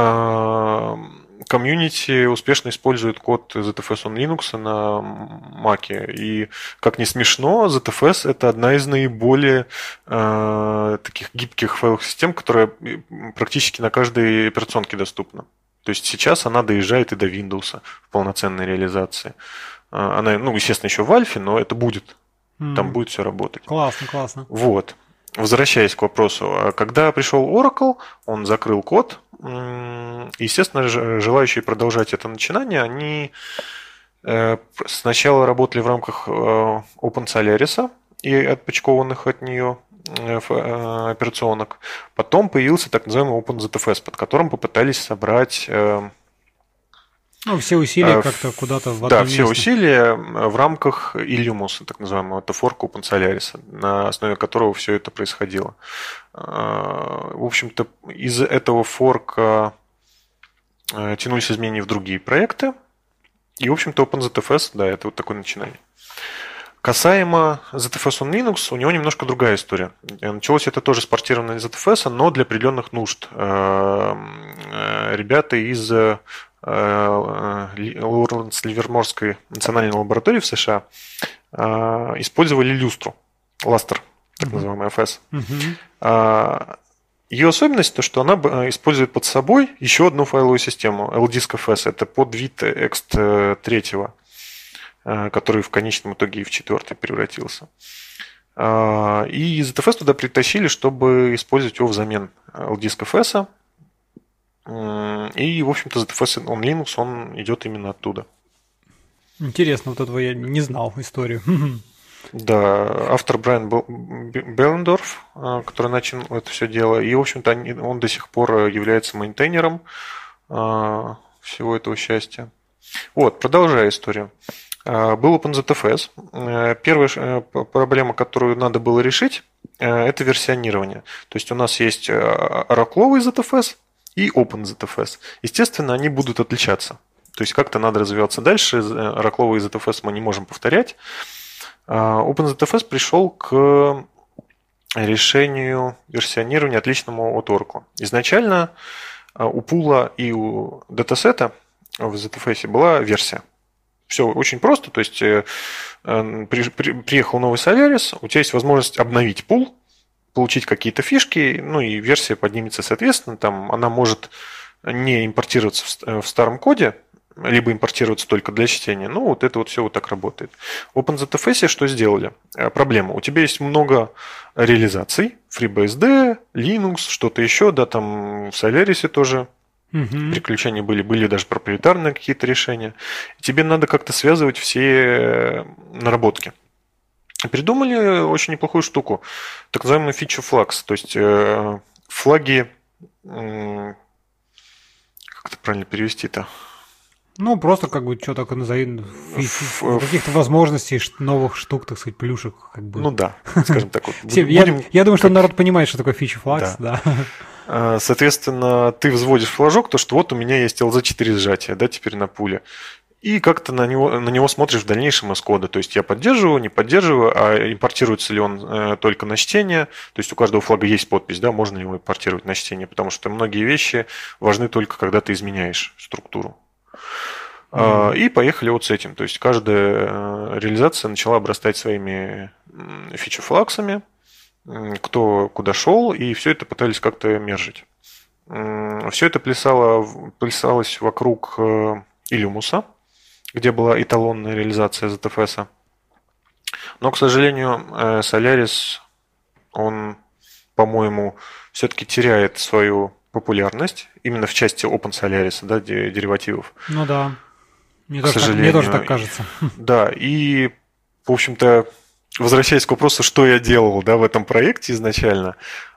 Комьюнити успешно использует код ZFS on Linux на Mac. И, как ни смешно, ZFS – это одна из наиболее таких гибких файловых систем, которая практически на каждой операционке доступна. То есть сейчас она доезжает и до Windows в полноценной реализации. Она, естественно, еще в Альфе, но это будет. Там будет все работать. Классно, классно. Вот. Возвращаясь к вопросу, когда пришел Oracle, он закрыл код. Естественно, желающие продолжать это начинание, они сначала работали в рамках OpenSolaris и отпочкованных от нее операционок. Потом появился так называемый OpenZFS, под которым попытались собрать... все усилия как-то куда-то в одно Да, место. все усилия в рамках Illumus, так называемого, это форка OpenSolaris, на основе которого все это происходило. В общем-то, из этого форка тянулись изменения в другие проекты. И, в общем-то, OpenZFS, да, это вот такое начинание. Касаемо ZFS on Linux, у него немножко другая история. Началось это тоже с портирования ZFS, но для определенных нужд. Ребята из Лоуренс-Ливерморской национальной лаборатории в США использовали люстру, ластер, так называемый FS. Ее особенность то, что она использует под собой еще одну файловую систему, LDisk FS. Это подвид ext3, который в конечном итоге и в 4 превратился. И ZFS туда притащили, чтобы использовать его взамен LDisk FS. И, в общем-то, ZFS on Linux, он идет именно оттуда. Интересно, вот этого я не знал историю. Да, автор Брайан Беллендорф, который начал это все дело, и, в общем-то, он до сих пор является мейнтейнером всего этого счастья. Вот, продолжая историю. Был OpenZFS. Первая проблема, которую надо было решить, это версионирование. То есть у нас есть Oracle ZFS и OpenZFS. Естественно, они будут отличаться. То есть как-то надо развиваться дальше. Oracle и ZFS мы не можем повторять. OpenZFS пришел к решению версионирования, отличному от Oracle. Изначально у пула и у датасета в ZFS была версия. Все очень просто, то есть приехал новый Solaris, у тебя есть возможность обновить пул, получить какие-то фишки, и версия поднимется соответственно. Там она может не импортироваться в старом коде, либо импортироваться только для чтения. Вот это вот все вот так работает. В OpenZFS что сделали? Проблема. У тебя есть много реализаций. FreeBSD, Linux, что-то еще. Да, там в Solaris тоже приключения были даже проприетарные какие-то решения. И тебе надо как-то связывать все наработки. Придумали очень неплохую штуку. Так называемый feature flags. То есть флаги... Как это правильно перевести-то? Просто что такое назови, каких-то возможностей, новых штук, так сказать, плюшек. Да, скажем так. Я думаю, что народ понимает, что такое feature flags. Да. Соответственно, ты взводишь флажок, то что вот у меня есть LZ4 сжатие, да, теперь на пуле. И как-то на него смотришь в дальнейшем из кода. То есть я поддерживаю, не поддерживаю, а импортируется ли он только на чтение. То есть у каждого флага есть подпись, да, можно ли его импортировать на чтение, потому что многие вещи важны только когда ты изменяешь структуру. И поехали вот с этим. То есть каждая реализация начала обрастать своими фичи-флаксами, кто куда шел, и все это пытались как-то мержить. Все это плясалось вокруг Illumus, где была эталонная реализация ZFS. Но, к сожалению, Solaris, он, по-моему, все-таки теряет свою популярность именно в части OpenSolaris, да, деривативов. Да. Мне тоже так кажется. Да, и, в общем-то, возвращаясь к вопросу, что я делал, да, в этом проекте изначально,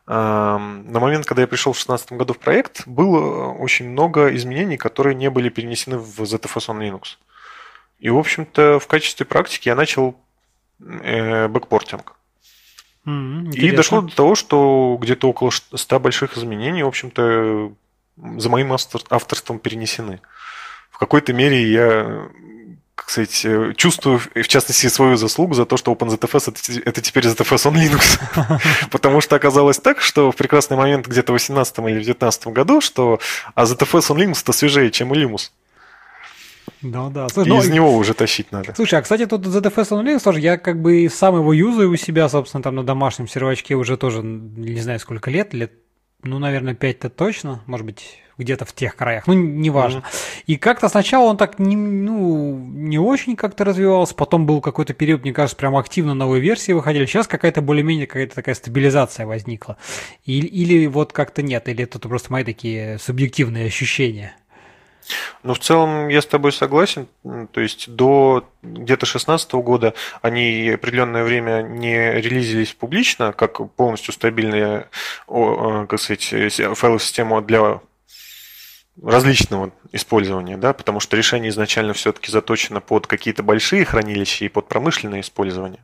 На момент, когда я пришел в 2016 году в проект, было очень много изменений, которые не были перенесены в ZFS on Linux. И, в общем-то, в качестве практики я начал бэкпортинг. И дошло до того, что где-то около 100 больших изменений, в общем-то, за моим авторством перенесены. В какой-то мере я, как сказать, чувствую, в частности, свою заслугу за то, что OpenZFS это теперь ZFS on Linux. Потому что оказалось так, что в прекрасный момент где-то в 2018 или в 2019 году, что ZFS on Linux-то свежее, чем и Linux. Да. И из него уже тащить надо. Слушай, а кстати, тут ZFS on Linux тоже, я как бы сам его юзаю у себя, собственно, там на домашнем сервачке уже тоже, не знаю, сколько лет, ну, наверное, 5-то точно, может быть, где-то в тех краях, ну, неважно. И как-то сначала он так не очень как-то развивался, потом был какой-то период, мне кажется, прям активно новые версии выходили, сейчас какая-то более-менее какая-то такая стабилизация возникла. Или вот как-то нет, или это просто мои такие субъективные ощущения. Ну, в целом, я с тобой согласен. То есть до где-то 2016 года они определенное время не релизились публично, как полностью стабильная, как сказать, файловая система для различного использования, да, потому что решение изначально все-таки заточено под какие-то большие хранилища и под промышленное использование.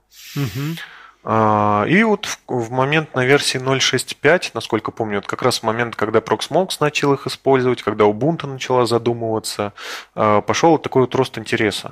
И вот в момент на версии 0.6.5, насколько помню, это как раз в момент, когда Proxmox начал их использовать, когда Ubuntu начала задумываться, пошел такой вот рост интереса.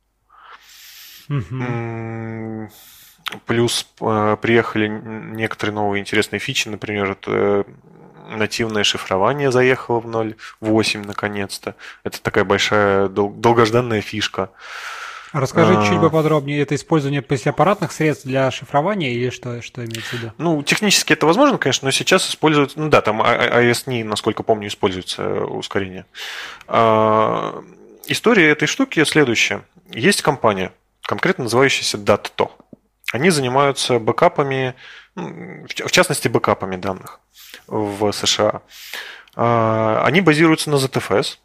Плюс приехали некоторые новые интересные фичи, например, это нативное шифрование заехало в 0.8 наконец-то. Это такая большая долгожданная фишка. Расскажи чуть поподробнее, это использование аппаратных средств для шифрования или что имеется в виду? Ну, технически это возможно, конечно, но сейчас используют, ну да, там AES-NI, насколько помню, используется ускорение. История этой штуки следующая. Есть компания, конкретно называющаяся Datto. Они занимаются бэкапами, в частности, бэкапами данных в США. Они базируются на ZFS.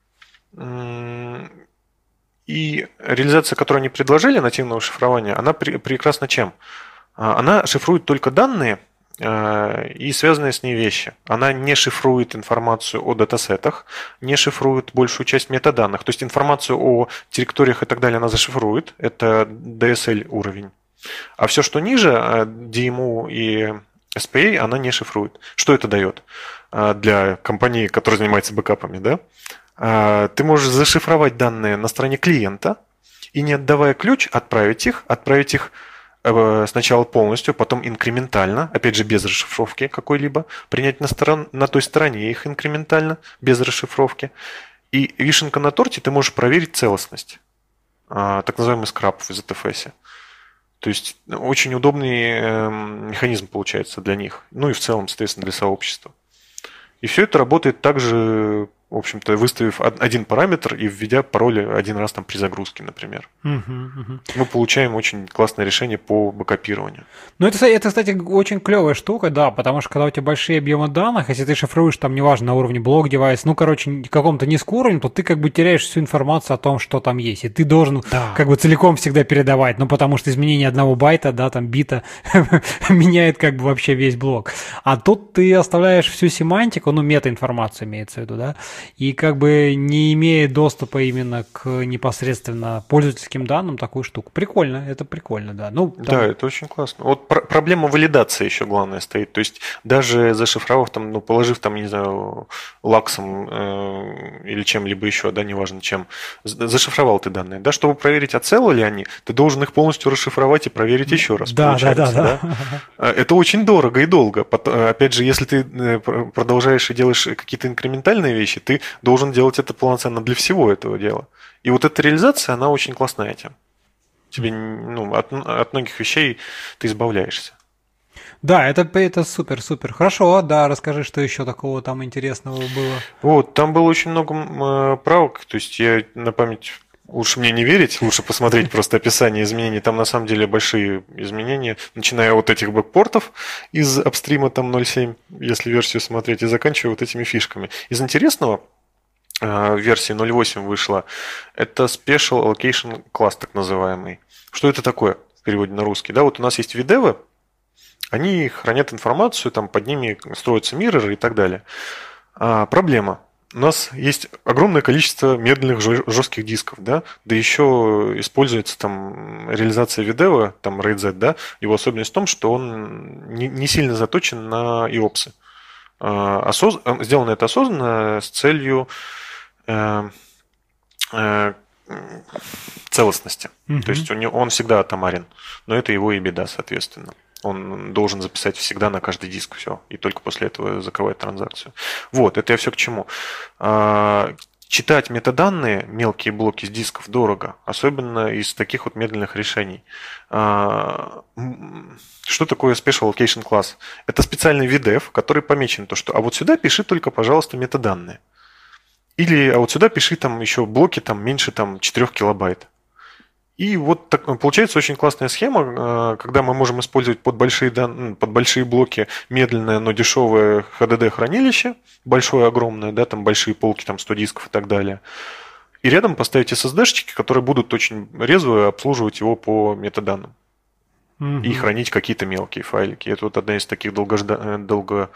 И реализация, которую они предложили, нативного шифрования, она прекрасна чем? Она шифрует только данные и связанные с ней вещи. Она не шифрует информацию о датасетах, не шифрует большую часть метаданных. То есть информацию о директориях и так далее она зашифрует. Это DSL уровень. А все, что ниже, DMU и SPA, она не шифрует. Что это дает для компании, которая занимается бэкапами, да? Ты можешь зашифровать данные на стороне клиента и, не отдавая ключ, отправить их сначала полностью, потом инкрементально, опять же без расшифровки какой-либо, принять на той стороне их инкрементально, без расшифровки. И вишенка на торте, ты можешь проверить целостность, так называемый скраб в ZFS. То есть очень удобный механизм получается для них, ну и в целом, соответственно, для сообщества. И все это работает также, в общем-то, выставив один параметр и введя пароль один раз там при загрузке, например. Мы получаем очень классное решение по бэкапированию. Ну, это, кстати, очень клевая штука, да, потому что когда у тебя большие объемы данных, если ты шифруешь там, неважно, на уровне блок-девайс, ну, короче, каком-то низком уровне, то ты как бы теряешь всю информацию о том, что там есть. И ты должен как бы целиком всегда передавать, ну, потому что изменение одного байта, да, там, бита меняет как бы вообще весь блок. А тут ты оставляешь всю семантику, ну, мета-информацию имеется в виду, да, и как бы не имея доступа именно к непосредственно пользовательским данным, такую штуку. Прикольно, это прикольно, да. Ну, там... Да, это очень классно. Вот проблема валидации еще главное стоит. То есть даже зашифровав там, ну, положив там, не знаю, лаксом или чем-либо еще, да, неважно чем, зашифровал ты данные, да, чтобы проверить, целы ли они, ты должен их полностью расшифровать и проверить еще раз. Да. Это очень дорого и долго. Опять же, если ты продолжаешь и делаешь какие-то инкрементальные вещи, ты должен делать это полноценно для всего этого дела. И вот эта реализация, она очень классная этим. Тебе, ну, от многих вещей ты избавляешься. Да, это супер-супер. Хорошо, да, расскажи, что еще такого там интересного было. Вот, там было очень много правок, то есть я на память... Лучше мне не верить, лучше посмотреть просто описание изменений. Там на самом деле большие изменения, начиная от этих бэкпортов из апстрима там 0.7, если версию смотреть, и заканчивая вот этими фишками. Из интересного в версии 0.8 вышла, это Special Allocation Class, так называемый. Что это такое в переводе на русский? Да, вот у нас есть VDEV, Они хранят информацию, там под ними строятся мирроры и так далее. Проблема. У нас есть огромное количество медленных жестких дисков, да, да еще используется там реализация видео, там RAID-Z, да, его особенность в том, что он не сильно заточен на IOPS. Сделано это осознанно с целью целостности. То есть он всегда атомарен, но это его и беда, соответственно. Он должен записать всегда на каждый диск все, и только после этого закрывать транзакцию. Вот, это я все к чему. Читать метаданные, мелкие блоки с дисков дорого, особенно из таких вот медленных решений. Что такое Special Allocation Class? Это специальный VDEV, который помечен то, что а вот сюда пиши только, пожалуйста, метаданные. Или а вот сюда пиши там еще блоки там, меньше там, 4 килобайт. И вот так, получается очень классная схема, когда мы можем использовать под большие блоки медленное, но дешевое HDD-хранилище, большое, огромное, да, там большие полки, там 100 дисков и так далее. И рядом поставить SSD-шечки, которые будут очень резвые обслуживать его по метаданным. И хранить какие-то мелкие файлики. Это вот одна из таких долгожданных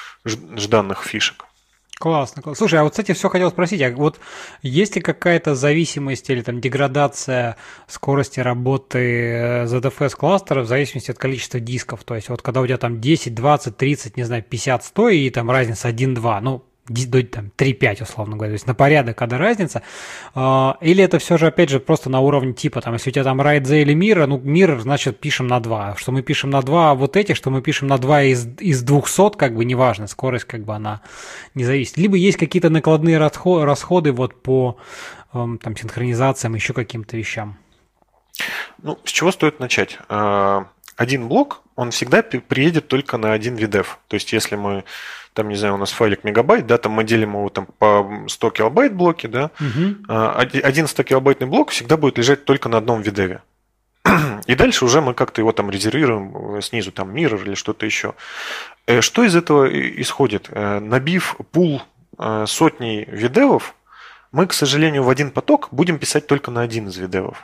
фишек. Классно, классно. Слушай, а вот, кстати, все хотел спросить, а вот есть ли какая-то зависимость или там деградация скорости работы ZFS кластера в зависимости от количества дисков? То есть вот когда у тебя там 10, 20, 30, не знаю, 50, 100 и там разница 1-2, ну, там 3-5, условно говоря, то есть на порядок, когда разница, или это все же, опять же, просто на уровне типа, там, если у тебя там RAID-Z или Mirror, ну, Mirror, значит, пишем на 2, что мы пишем на 2 вот этих, что мы пишем на 2 из 200, как бы, неважно, скорость, как бы, она не зависит. Либо есть какие-то накладные расходы вот по, там, синхронизациям, еще каким-то вещам. Ну, с чего стоит начать? Один блок, он всегда приедет только на один VDEV. То есть, если мы, там, не знаю, у нас файлик мегабайт, да, там мы делим его там по 100 килобайт блоки, да, один 100-килобайтный блок всегда будет лежать только на одном VDEV. И дальше уже мы как-то его там резервируем снизу, там, mirror или что-то еще. Что из этого исходит? Набив пул сотней VDEV, мы, к сожалению, в один поток будем писать только на один из VDEV.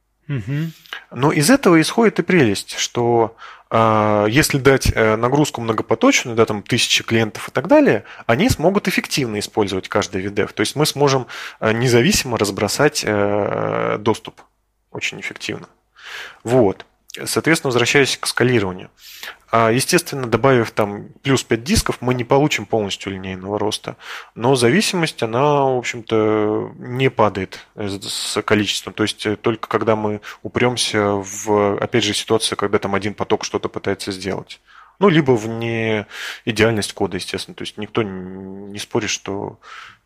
Но из этого исходит и прелесть, что если дать нагрузку многопоточную, да, там тысячи клиентов и так далее, они смогут эффективно использовать каждый VDEV. То есть мы сможем независимо разбросать доступ очень эффективно. Вот. Соответственно, возвращаясь к скалированию. Естественно, добавив там плюс 5 дисков, мы не получим полностью линейного роста. Но зависимость, она, в общем-то, не падает с количеством. То есть только когда мы упремся в, опять же, ситуацию, когда там один поток что-то пытается сделать. Ну, либо в неидеальность кода, естественно. То есть никто не спорит, что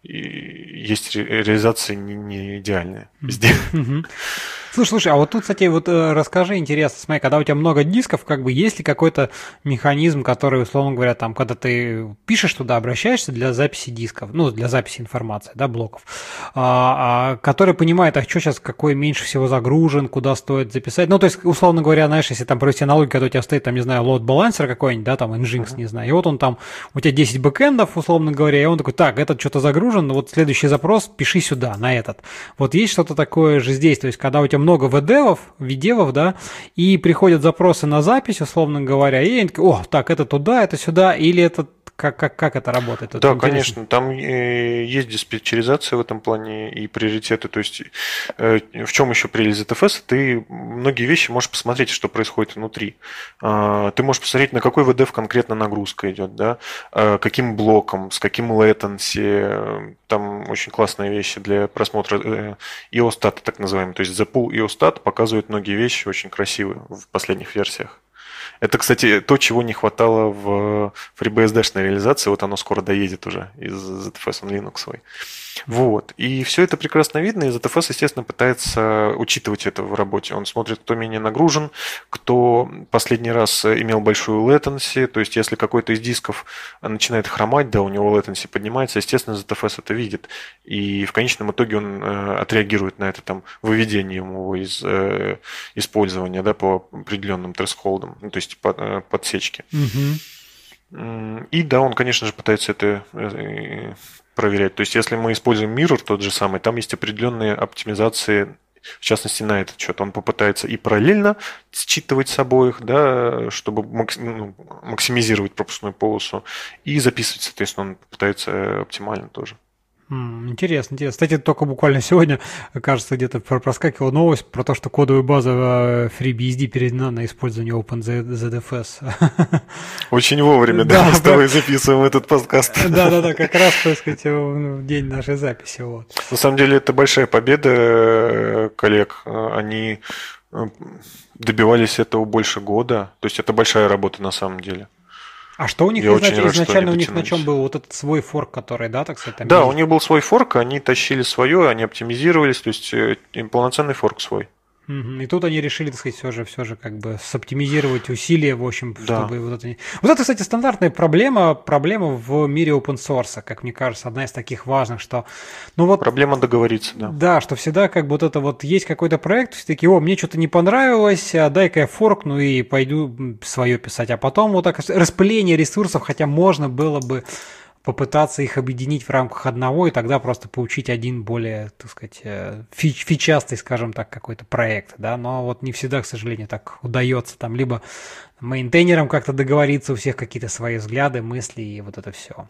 есть реализации не идеальные везде. Слушай, а вот тут, кстати, вот расскажи, интересно, смотри, когда у тебя много дисков, как бы есть ли какой-то механизм, который, условно говоря, там, когда ты пишешь туда, обращаешься для записи дисков, ну, для записи информации, да, блоков, который понимает, а что сейчас, какой меньше всего загружен, куда стоит записать, ну, то есть, условно говоря, знаешь, если там провести аналогию, когда у тебя стоит, там, не знаю, лоад-балансер какой-нибудь, да, там, Nginx, не знаю, и вот он там, у тебя 10 бэкэндов, условно говоря, и он такой, так, этот что-то загружен, вот следующий запрос, пиши сюда, на этот. Вот есть что-то такое же здесь, то есть, когда у тебя много VDEV, да, и приходят запросы на запись, условно говоря, и они такие, о, так, это туда, это сюда, или это как это работает? Это да, интересно. Конечно, там есть диспетчеризация в этом плане и приоритеты. То есть в чем еще прелесть ZFS? Ты многие вещи можешь посмотреть, что происходит внутри. Ты можешь посмотреть, на какой VDEV конкретно нагрузка идет, да, каким блоком, с каким latency. Там очень классные вещи для просмотра IOSTAT, так называемый. То есть ZPool IOSTAT показывает многие вещи очень красивые в последних версиях. Это, кстати, то, чего не хватало в FreeBSD-шной реализации. Вот оно скоро доедет уже из ZFS Linux. Вот. И все это прекрасно видно, и ZFS, естественно, пытается учитывать это в работе. Он смотрит, кто менее нагружен, кто последний раз имел большую latency, то есть если какой-то из дисков начинает хромать, да, у него latency поднимается, естественно, ZFS это видит. И в конечном итоге он отреагирует на это там выведением его из использования, да, по определенным threshold'ам, ну, то есть подсечки. И да, он, конечно же, пытается это проверять. То есть, если мы используем Mirror тот же самый, там есть определенные оптимизации в частности, на этот счет. Он попытается и параллельно считывать с обоих, да, чтобы максимизировать пропускную полосу, и записывать, соответственно, он попытается оптимально тоже. Интересно, интересно. Кстати, только буквально сегодня, кажется, где-то проскакивала новость про то, что кодовая база FreeBSD переведена на использование OpenZFS. Очень вовремя, да, мы с тобой записываем этот подкаст. Да-да-да, как раз, так сказать, в день нашей записи. Вот. На самом деле, это большая победа коллег. Они добивались этого больше года. То есть, это большая работа на самом деле. А что у них изначально у них на чем был вот этот свой форк, который, да, так сказать, там Да, у них был свой форк, они тащили свое, они оптимизировались, то есть полноценный форк свой. И тут они решили, так сказать, все же как бы соптимизировать усилия, в общем, да. чтобы вот это... Вот это, кстати, стандартная проблема в мире open source, как мне кажется, одна из таких важных, что... Ну вот... Проблема договориться, да. Да, что всегда как бы вот это вот есть какой-то проект, все такие, мне что-то не понравилось, дай-ка я форкну и пойду свое писать. А потом вот так распыление ресурсов, хотя можно было бы попытаться их объединить в рамках одного и тогда просто получить один более, так сказать, фичастый, скажем так, какой-то проект, да, но вот не всегда, к сожалению, так удается, там, либо мейнтейнерам как-то договориться, у всех какие-то свои взгляды, мысли и вот это все.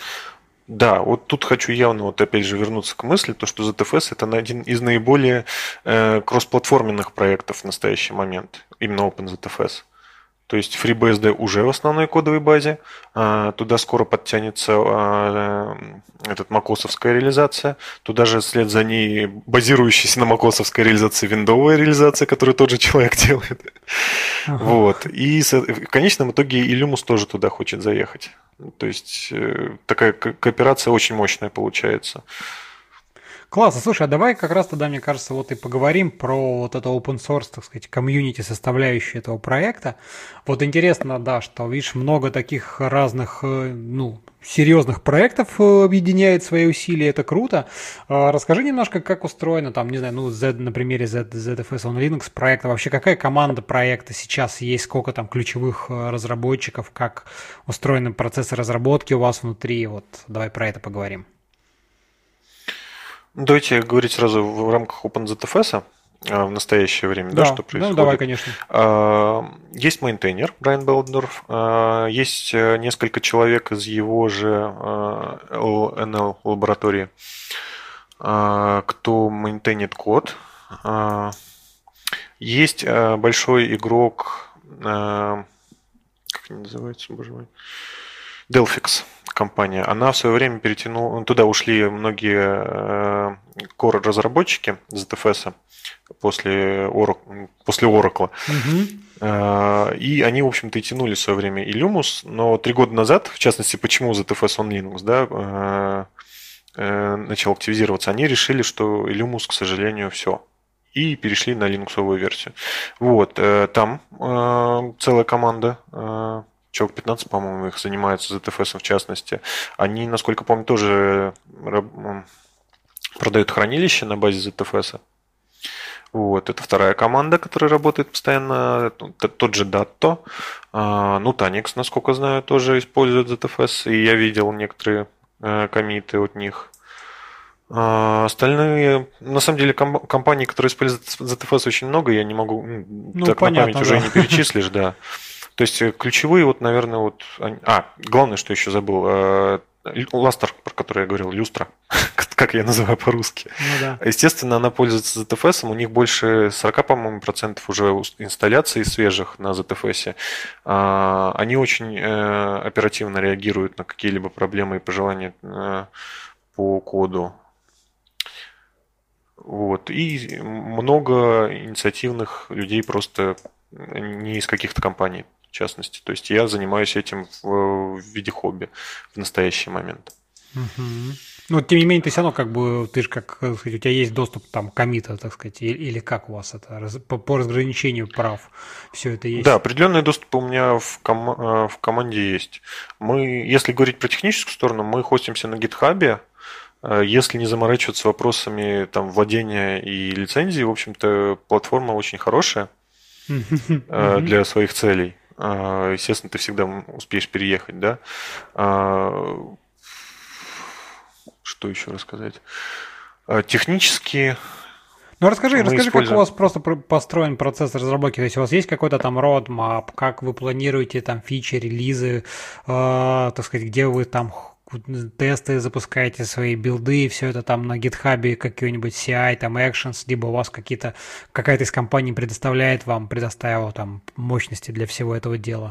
Да, вот тут хочу явно, вот опять же, вернуться к мысли, то, что ZFS это один из наиболее кроссплатформенных проектов в настоящий момент, именно OpenZFS. То есть FreeBSD уже в основной кодовой базе, туда скоро подтянется этот макосовская реализация, туда же вслед за ней базирующаяся на макосовской реализации виндовая реализация, которую тот же человек делает. Ага. Вот. И в конечном итоге и Lumus тоже туда хочет заехать. То есть такая кооперация очень мощная получается. Классно. Слушай, а давай как раз тогда, мне кажется, вот и поговорим про вот это open source, так сказать, комьюнити, составляющую этого проекта. Вот интересно, да, что, видишь, много таких разных, серьезных проектов объединяет свои усилия, это круто. Расскажи немножко, как устроено, там, не знаю, на примере ZFS on Linux проекта, вообще какая команда проекта сейчас есть, сколько там ключевых разработчиков, как устроены процессы разработки у вас внутри, вот давай про это поговорим. Давайте говорить сразу в рамках OpenZFS в настоящее время, да, что происходит. Давай, конечно. Есть мейнтейнер Брайан Белдендорф, есть несколько человек из его же LNL лаборатории, кто мейнтейнит код. Есть большой игрок, как они называются, боже мой, Delphix. Компания, она в свое время перетянула, туда ушли многие core-разработчики ZFS после Oracle. Угу. И они, в общем-то, и тянули в свое время и Lumus, но 3 года назад, в частности, почему ZFS on Linux, да, начал активизироваться, они решили, что Lumus, к сожалению, все. И перешли на линуксовую версию. Вот, там целая команда, человек 15, по-моему, их занимается ZFS в частности. Они, насколько помню, тоже продают хранилище на базе ZFS. Вот, это вторая команда, которая работает постоянно. Тот же Datto. Nutanix, насколько знаю, тоже использует ZFS. И я видел некоторые коммиты от них. Остальные, на самом деле, компании, которые используют ZFS, очень много. Я не могу, так понятно, на память уже не перечислишь, да. То есть ключевые, вот, наверное, вот... главное, что еще забыл. Ластер, про который я говорил, люстра, как я называю по-русски. Да. Естественно, она пользуется ZFS, у них больше 40, по-моему, процентов уже инсталляций свежих на ZFS. Они очень оперативно реагируют на какие-либо проблемы и пожелания по коду. Вот. И много инициативных людей просто не из каких-то компаний. В частности. То есть я занимаюсь этим в виде хобби в настоящий момент. Угу. Но тем не менее, ты все равно как бы, ты же как сказать, у тебя есть доступ там к коммиту, так сказать, или как у вас это по разграничению прав все это есть? Да, определенный доступ у меня в команде есть. Если говорить про техническую сторону, мы хостимся на GitHub. Если не заморачиваться вопросами там, владения и лицензии, в общем-то, платформа очень хорошая для своих целей. Естественно, ты всегда успеешь переехать, да. Что еще рассказать? Технически Ну, расскажи, Мы как у используем. вас просто построен процесс разработки. То есть у вас есть какой-то там roadmap, как вы планируете там фичи, релизы, так сказать, где вы там тесты запускаете, свои билды, и все это там на GitHub, какой-нибудь CI, там Actions, либо у вас какая-то из компаний предоставила там мощности для всего этого дела.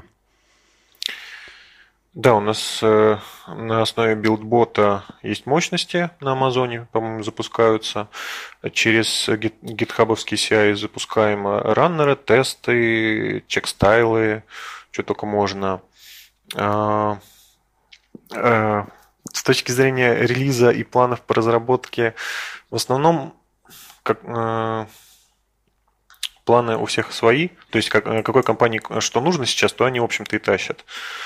Да, у нас на основе билдбота есть мощности на Амазоне, по-моему, запускаются. Через гитхабовский CI запускаем раннеры, тесты, чек-стайлы, что только можно. А, С точки зрения релиза и планов по разработке, в основном планы у всех свои. То есть какой компании что нужно сейчас, то они, в общем-то, и тащат.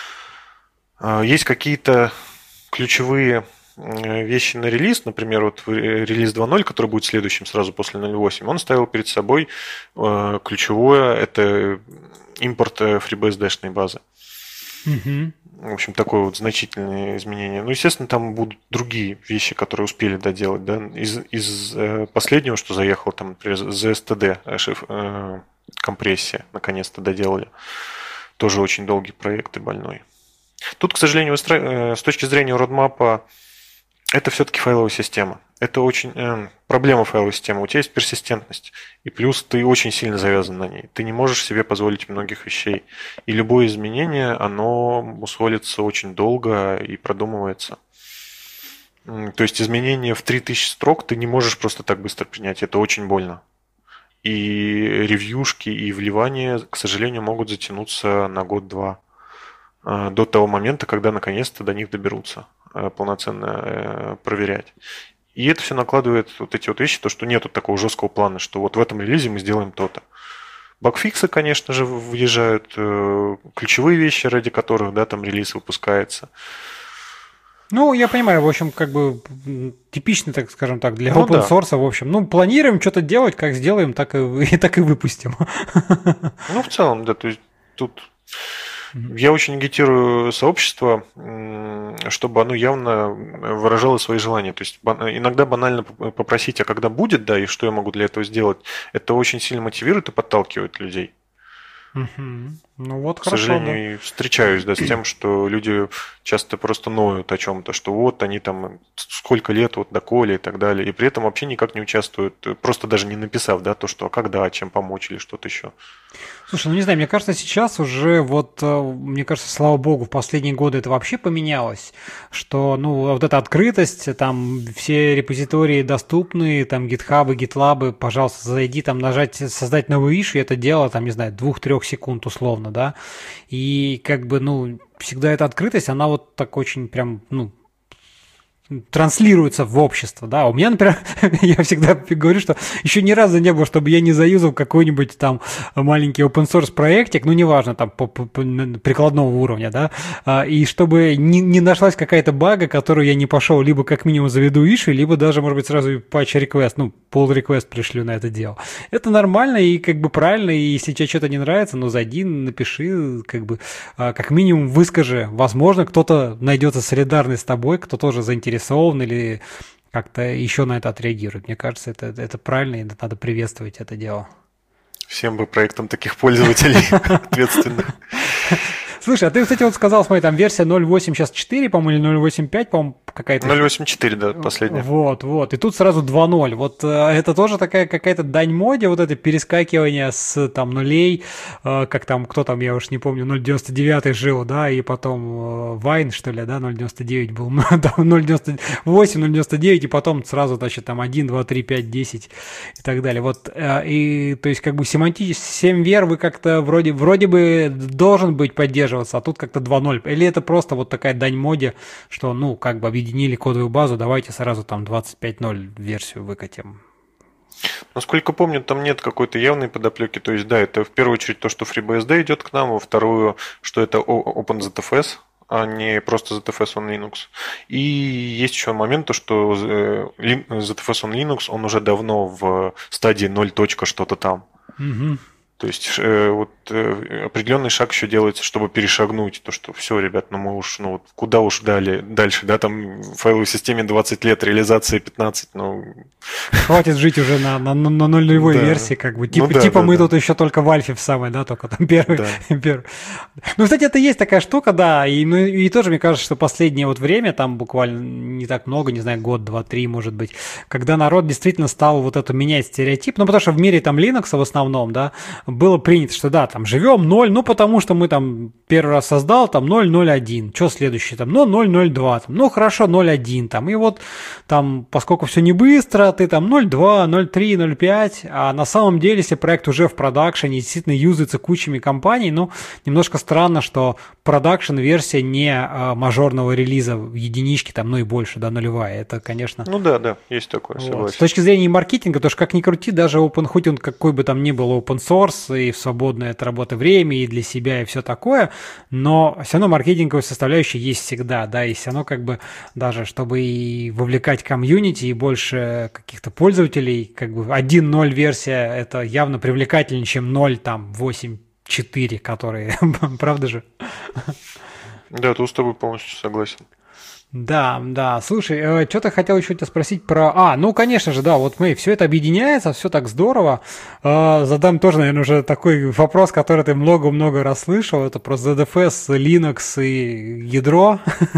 Есть какие-то ключевые вещи на релиз, например, вот релиз 2.0, который будет следующим сразу после 0.8, он ставил перед собой ключевое – это импорт FreeBSD-шной базы. Угу. В общем, такое вот значительное изменение. Ну, естественно, там будут другие вещи, которые успели доделать. Да? Из последнего, что заехал, там, например, ZSTD, компрессия, наконец-то доделали. Тоже очень долгий проект и больной. Тут, к сожалению, с точки зрения родмапа, это все-таки файловая система. Это очень проблема файловой системы. У тебя есть персистентность, и плюс ты очень сильно завязан на ней. Ты не можешь себе позволить многих вещей. И любое изменение, оно усвоится очень долго и продумывается. То есть изменения в 3000 строк ты не можешь просто так быстро принять. Это очень больно. И ревьюшки, и вливания, к сожалению, могут затянуться на год-два. До того момента, когда наконец-то до них доберутся полноценно проверять. И это все накладывает вот эти вот вещи, то, что нету такого жесткого плана, что вот в этом релизе мы сделаем то-то. Багфиксы, конечно же, въезжают, ключевые вещи, ради которых, да, там релиз выпускается. Ну, я понимаю, в общем, как бы типичный, так скажем так, для open source, в общем. Ну, планируем что-то делать, как сделаем, так и выпустим. Ну, в целом, да, то есть тут я очень агитирую сообщество, чтобы оно явно выражало свои желания. То есть иногда банально попросить, а когда будет, да, и что я могу для этого сделать, это очень сильно мотивирует и подталкивает людей. Ну вот, к сожалению, да. Встречаюсь, да, с тем, что люди часто просто ноют о чем-то, что вот они там сколько лет, вот доколе и так далее, и при этом вообще никак не участвуют, просто даже не написав, да, то, что а когда, чем помочь или что-то еще. Слушай, ну не знаю, мне кажется, сейчас уже вот, мне кажется, слава богу, в последние годы это вообще поменялось, что, ну, вот эта открытость, там все репозитории доступны, там гитхабы, гитлабы, пожалуйста, зайди, там нажать, создать новый issue, это дело, там, не знаю, 2-3 секунд условно, да, и как бы, ну, всегда эта открытость, она вот так очень прям, ну, транслируется в общество, да. У меня, например, я всегда говорю, что еще ни разу не было, чтобы я не заюзал какой-нибудь там маленький open source проектик, ну, неважно, там, по прикладного уровня, да, и чтобы не нашлась какая-то бага, которую я не пошел, либо как минимум заведу issue, либо даже, может быть, сразу patch request, ну, pull request пришлю на это дело. Это нормально и как бы правильно, и если тебе что-то не нравится, ну, зайди, напиши, как бы, как минимум выскажи. Возможно, кто-то найдется солидарный с тобой, кто тоже заинтересован или как-то еще на это отреагирует. Мне кажется, это правильно, и надо приветствовать это дело. Всем бы проектам таких пользователей ответственных. Слушай, а ты, кстати, вот сказал, смотри, там версия 0.8 сейчас 4, по-моему, или 0.8.5, по-моему, какая-то. 0.8.4, да, последняя. Вот. И тут сразу 2.0. Вот это тоже такая какая-то дань моде, вот это перескакивание с там нулей, как там, кто там, я уж не помню, 0.99 жил, да, и потом Вайн, что ли, да, 0.99 был, 0.98, 0.99, и потом сразу, значит, там 1, 2, 3, 5, 10 и так далее. Вот, и, то есть, как бы семантически, 7ver вы как-то вроде бы должен быть поддерживаться, а тут как-то 2.0. Или это просто вот такая дань моде, что, ну, как бы объединили кодовую базу, давайте сразу там 25.0 версию выкатим. Насколько помню, там нет какой-то явной подоплеки. То есть, да, это в первую очередь то, что FreeBSD идет к нам, во вторую, что это OpenZFS, а не просто ZFS on Linux. И есть еще момент, то, что ZFS on Linux, он уже давно в стадии 0. Что-то там. Угу. То есть определенный шаг еще делается, чтобы перешагнуть то, что все, ребят, ну мы уж, ну вот куда уж дальше, да, там в файловой системе 20 лет, реализации 15, ну... Хватит жить уже на нулевой версии, как бы. Типа мы тут еще только в альфе в самой, да, только там первый. Ну, кстати, это есть такая штука, да, и тоже мне кажется, что последнее вот время, там буквально не так много, не знаю, год, два, три, может быть, когда народ действительно стал вот это менять стереотип, ну, потому что в мире там Linux в основном, да, было принято, что да, там живем 0, ну, потому что мы там первый раз создал, там 0.0.1, что следующее, там, ну, 0.0.2, там, ну, хорошо, 0.1, там, и вот там, поскольку все не быстро, ты там 0.2, 0.3, 0.5, а на самом деле, если проект уже в продакшене, действительно юзается кучами компаний, ну, немножко странно, что продакшн-версия не мажорного релиза в единичке, там, ну и больше, да, нулевая, это, конечно... Ну да, есть такое, согласен. Вот. С точки зрения маркетинга, то что как ни крути, даже хоть он какой бы там ни был open source, и в свободное от работы время, и для себя, и все такое, но все равно маркетинговая составляющая есть всегда, да, и все равно как бы даже, чтобы и вовлекать комьюнити, и больше каких-то пользователей, как бы 1.0 версия, это явно привлекательнее, чем 0, там, 8.4, которые, правда же? Да, тут с тобой полностью согласен. Да, слушай, что-то хотел еще тебя спросить про... ну, конечно же, да, вот смотри, все это объединяется, все так здорово. Задам тоже, наверное, уже такой вопрос, который ты много-много раз слышал, это про ZFS, Linux и ядро.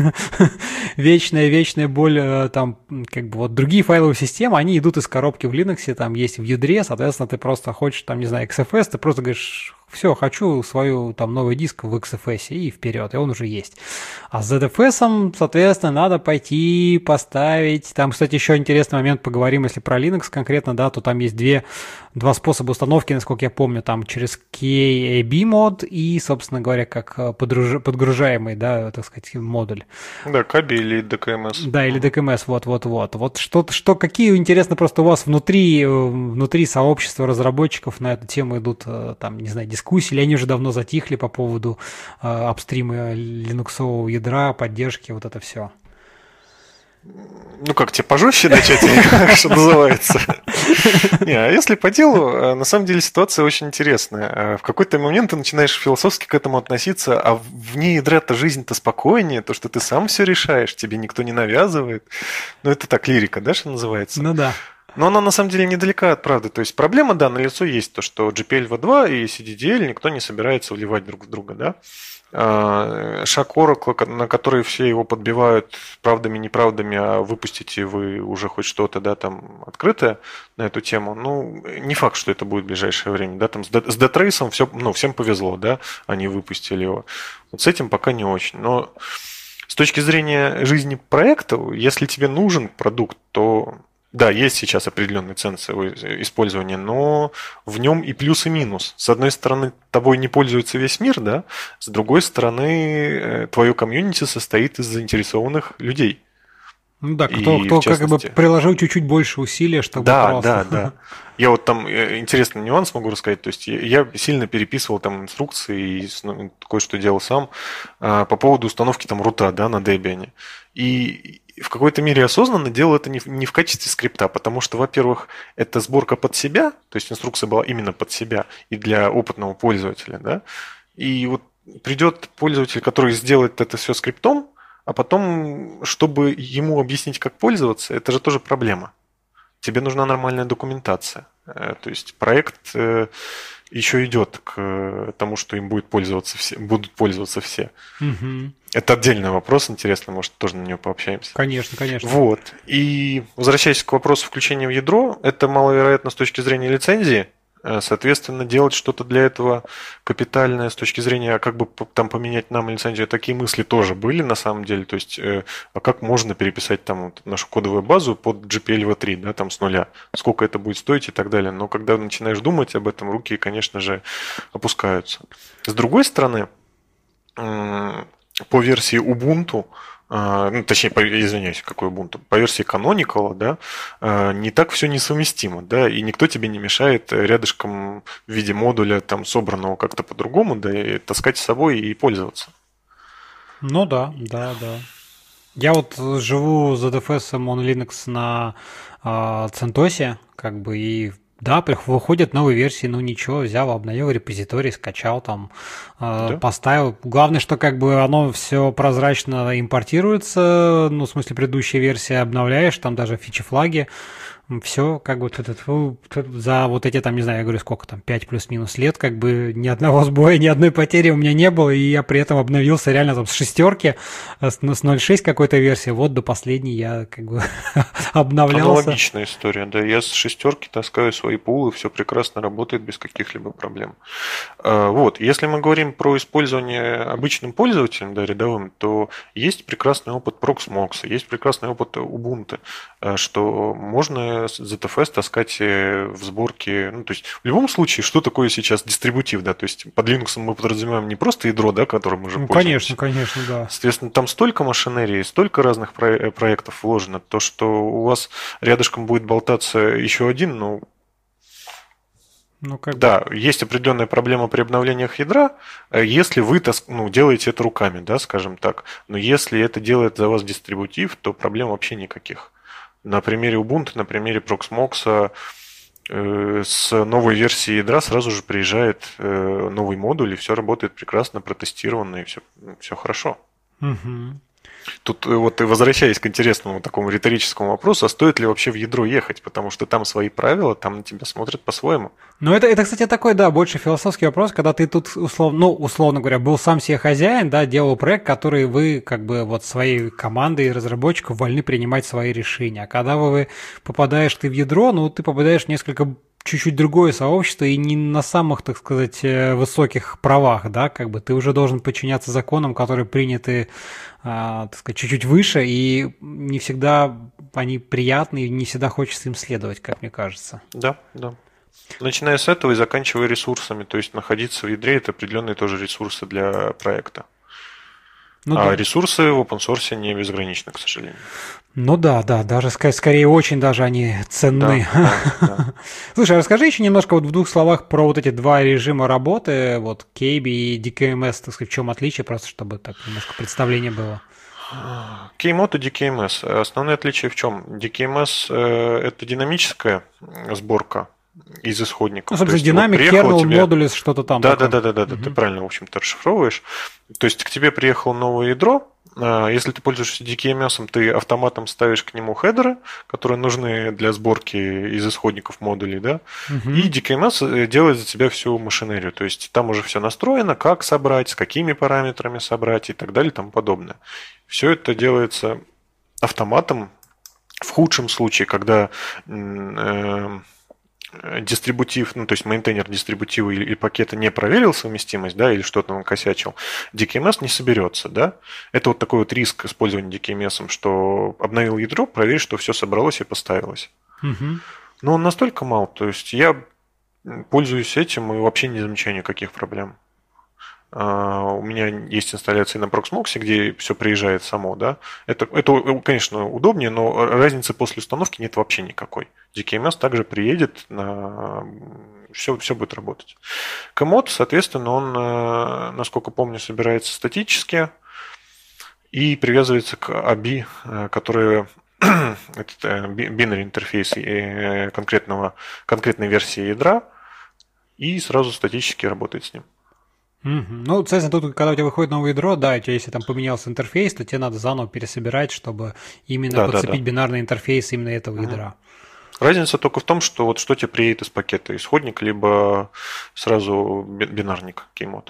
Вечная боль, там, как бы, вот другие файловые системы, они идут из коробки в Linux, там есть в ядре, соответственно, ты просто хочешь, там, не знаю, XFS, ты просто говоришь... Все, хочу свою там новый диск в XFS и вперед, и он уже есть. А с ZFS, соответственно, надо пойти поставить. Там, кстати, еще интересный момент, поговорим, если про Linux конкретно, да, то там есть два способа установки, насколько я помню, там через KAB мод и, собственно говоря, как подгружаемый, да, так сказать, модуль. Да, KAB или DKMS. Да, или DKMS, вот. Вот что, какие, интересно, просто у вас внутри сообщества разработчиков на эту тему идут, там, не знаю, дискуссии, или они уже давно затихли по поводу апстрима линуксового ядра, поддержки, вот это все. Ну как, тебе пожестче начать, что называется? Не, а если по делу, на самом деле ситуация очень интересная. В какой-то момент ты начинаешь философски к этому относиться, а вне ядра-то жизнь-то спокойнее, то, что ты сам все решаешь, тебе никто не навязывает. Ну это так, лирика, да, что называется? Ну да. Но она на самом деле недалека от правды. То есть проблема, да, налицо есть, то, что GPL v2 и CDDL никто не собирается вливать друг в друга, да. Шаг Oracle, на который все его подбивают правдами, неправдами, а выпустите вы уже хоть что-то, да, там, открытое на эту тему, ну, не факт, что это будет в ближайшее время, да, там, с D-Trace все, ну, всем повезло, да, они выпустили его. Вот с этим пока не очень, но с точки зрения жизни проекта, если тебе нужен продукт, то да, есть сейчас определенный ценз его использования, но в нем и плюс, и минус. С одной стороны, тобой не пользуется весь мир, да, с другой стороны, твое комьюнити состоит из заинтересованных людей. Ну да, кто как бы приложил чуть-чуть больше усилия, чтобы просто... Да. Я вот там интересный нюанс могу рассказать. То есть я сильно переписывал там инструкции и кое-что делал сам по поводу установки там рута, да, на Debian. И в какой-то мере осознанно делал это не в качестве скрипта, потому что, во-первых, это сборка под себя, то есть инструкция была именно под себя и для опытного пользователя, да. И вот придет пользователь, который сделает это все скриптом, а потом, чтобы ему объяснить, как пользоваться, это же тоже проблема. Тебе нужна нормальная документация. То есть проект еще идет к тому, что им будут пользоваться все. Угу. Это отдельный вопрос, интересно, может, тоже на него пообщаемся. Конечно. Вот. И возвращаясь к вопросу включения в ядро, это маловероятно с точки зрения лицензии. Соответственно, делать что-то для этого капитальное с точки зрения, как бы там поменять нам лицензию, такие мысли тоже были на самом деле. То есть, а как можно переписать там вот нашу кодовую базу под GPL v3, да, там с нуля, сколько это будет стоить и так далее. Но когда начинаешь думать об этом, руки, конечно же, опускаются. С другой стороны, по версии Ubuntu, точнее, извиняюсь, какой Ubuntu, по версии Canonical, да, не так все несовместимо, да, и никто тебе не мешает рядышком в виде модуля, там, собранного как-то по-другому, да, и таскать с собой и пользоваться. Ну да. Я вот живу за ZFS on Linux на CentOS, как бы, и Да, выходят новые версии, ну ничего, взял, обновил репозиторий, скачал там, Да? поставил. Главное, что как бы оно все прозрачно импортируется, ну, в смысле, предыдущая версия обновляешь, там даже фичи-флаги, все как бы за вот эти там, не знаю, я говорю, сколько там, 5 плюс-минус лет, как бы ни одного сбоя, ни одной потери у меня не было, и я при этом обновился реально там с шестерки, с 0.6 какой-то версии, вот до последней я как бы обновлялся. Аналогичная история, да. Я с шестерки таскаю свои пулы, все прекрасно работает без каких-либо проблем. Вот, если мы говорим про использование обычным пользователем, да, рядовым, то есть прекрасный опыт Proxmox, есть прекрасный опыт Ubuntu, что можно ZFS таскать в сборке. Ну, то есть, в любом случае, что такое сейчас дистрибутив, да, то есть под Linux мы подразумеваем не просто ядро, да, которым мы уже пользуемся. Конечно, да. Соответственно, там столько машинерии, столько разных проектов вложено, то, что у вас рядышком будет болтаться еще один, ну, да, есть определенная проблема при обновлениях ядра, если вы делаете это руками, да, скажем так. Но если это делает за вас дистрибутив, то проблем вообще никаких. На примере Ubuntu, на примере Proxmox с новой версии ядра сразу же приезжает новый модуль, и все работает прекрасно, протестировано, и все хорошо. Угу. Тут вот возвращаясь к интересному такому риторическому вопросу, а стоит ли вообще в ядро ехать? Потому что там свои правила, там на тебя смотрят по-своему. Ну, это, кстати, такой, да, больше философский вопрос, когда ты тут, условно говоря, был сам себе хозяин, да, делал проект, который вы, как бы, вот своей командой разработчиков вольны принимать свои решения. А когда вы попадаешь ты в ядро, ну, ты попадаешь в несколько чуть-чуть другое сообщество и не на самых, так сказать, высоких правах, да, как бы ты уже должен подчиняться законам, которые приняты, так сказать, чуть-чуть выше, и не всегда они приятны, и не всегда хочется им следовать, как мне кажется. Да, да. Начиная с этого и заканчивая ресурсами, то есть находиться в ядре – это определенные тоже ресурсы для проекта. Ну, да. Ресурсы в open source не безграничны, к сожалению. Ну да, даже скорее очень даже они ценны. Да. Слушай, а расскажи еще немножко вот в двух словах про вот эти два режима работы, вот KB и DKMS, так сказать, в чем отличие, просто чтобы так немножко представление было. KMod и DKMS. Основное отличие в чем? DKMS – это динамическая сборка из исходников. Ну, собственно, динамик, kernel, модули, что-то там. Да, ты правильно, в общем-то, расшифровываешь. То есть к тебе приехало новое ядро. Если ты пользуешься DKMS, ты автоматом ставишь к нему хедеры, которые нужны для сборки из исходников модулей, да, и DKMS делает за тебя всю машинерию. То есть там уже все настроено, как собрать, с какими параметрами собрать и так далее и тому подобное. Все это делается автоматом. В худшем случае, когда дистрибутив, ну, то есть мейнтейнер дистрибутива или пакета не проверил совместимость, да, или что-то он косячил, DKMS не соберется, да. Это вот такой вот риск использования DKMS, что обновил ядро, проверь, что все собралось и поставилось. Но он настолько мал, то есть я пользуюсь этим и вообще не замечаю никаких проблем. У меня есть инсталляции на Proxmox, где все приезжает само, да. Это, конечно, удобнее, но разницы после установки нет вообще никакой. DKMS также приедет, все будет работать. Комод, соответственно, он, насколько помню, собирается статически и привязывается к ABI, который это binary интерфейс конкретной версии ядра, и сразу статически работает с ним. Ну, соответственно, тут, когда у тебя выходит новое ядро, да, у тебя, если там поменялся интерфейс, то тебе надо заново пересобирать, чтобы именно подцепить бинарный интерфейс именно этого ядра. Разница только в том, что вот что тебе приедет из пакета, исходник, либо сразу бинарник, кеймод.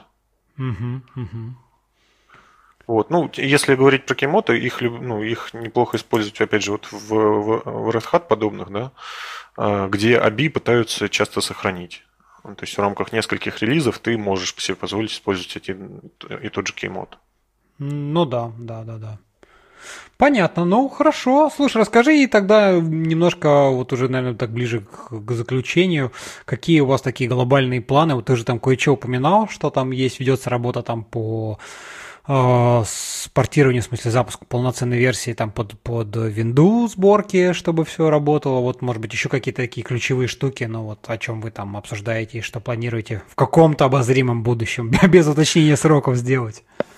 Вот. Ну, если говорить про кеймод, их неплохо использовать, опять же, вот в Red Hat подобных, да, где ABI пытаются часто сохранить. То есть в рамках нескольких релизов ты можешь себе позволить использовать и тот же кеймод. Ну да. Понятно, ну хорошо. Слушай, расскажи и тогда немножко, вот уже, наверное, так ближе к заключению, какие у вас такие глобальные планы? Вот ты же там кое-что упоминал, что там есть, ведется работа там по с портированием, в смысле запуску полноценной версии там под Windows сборки, чтобы все работало. Вот, может быть, еще какие-то такие ключевые штуки, но вот о чем вы там обсуждаете и что планируете в каком-то обозримом будущем, без уточнения сроков сделать.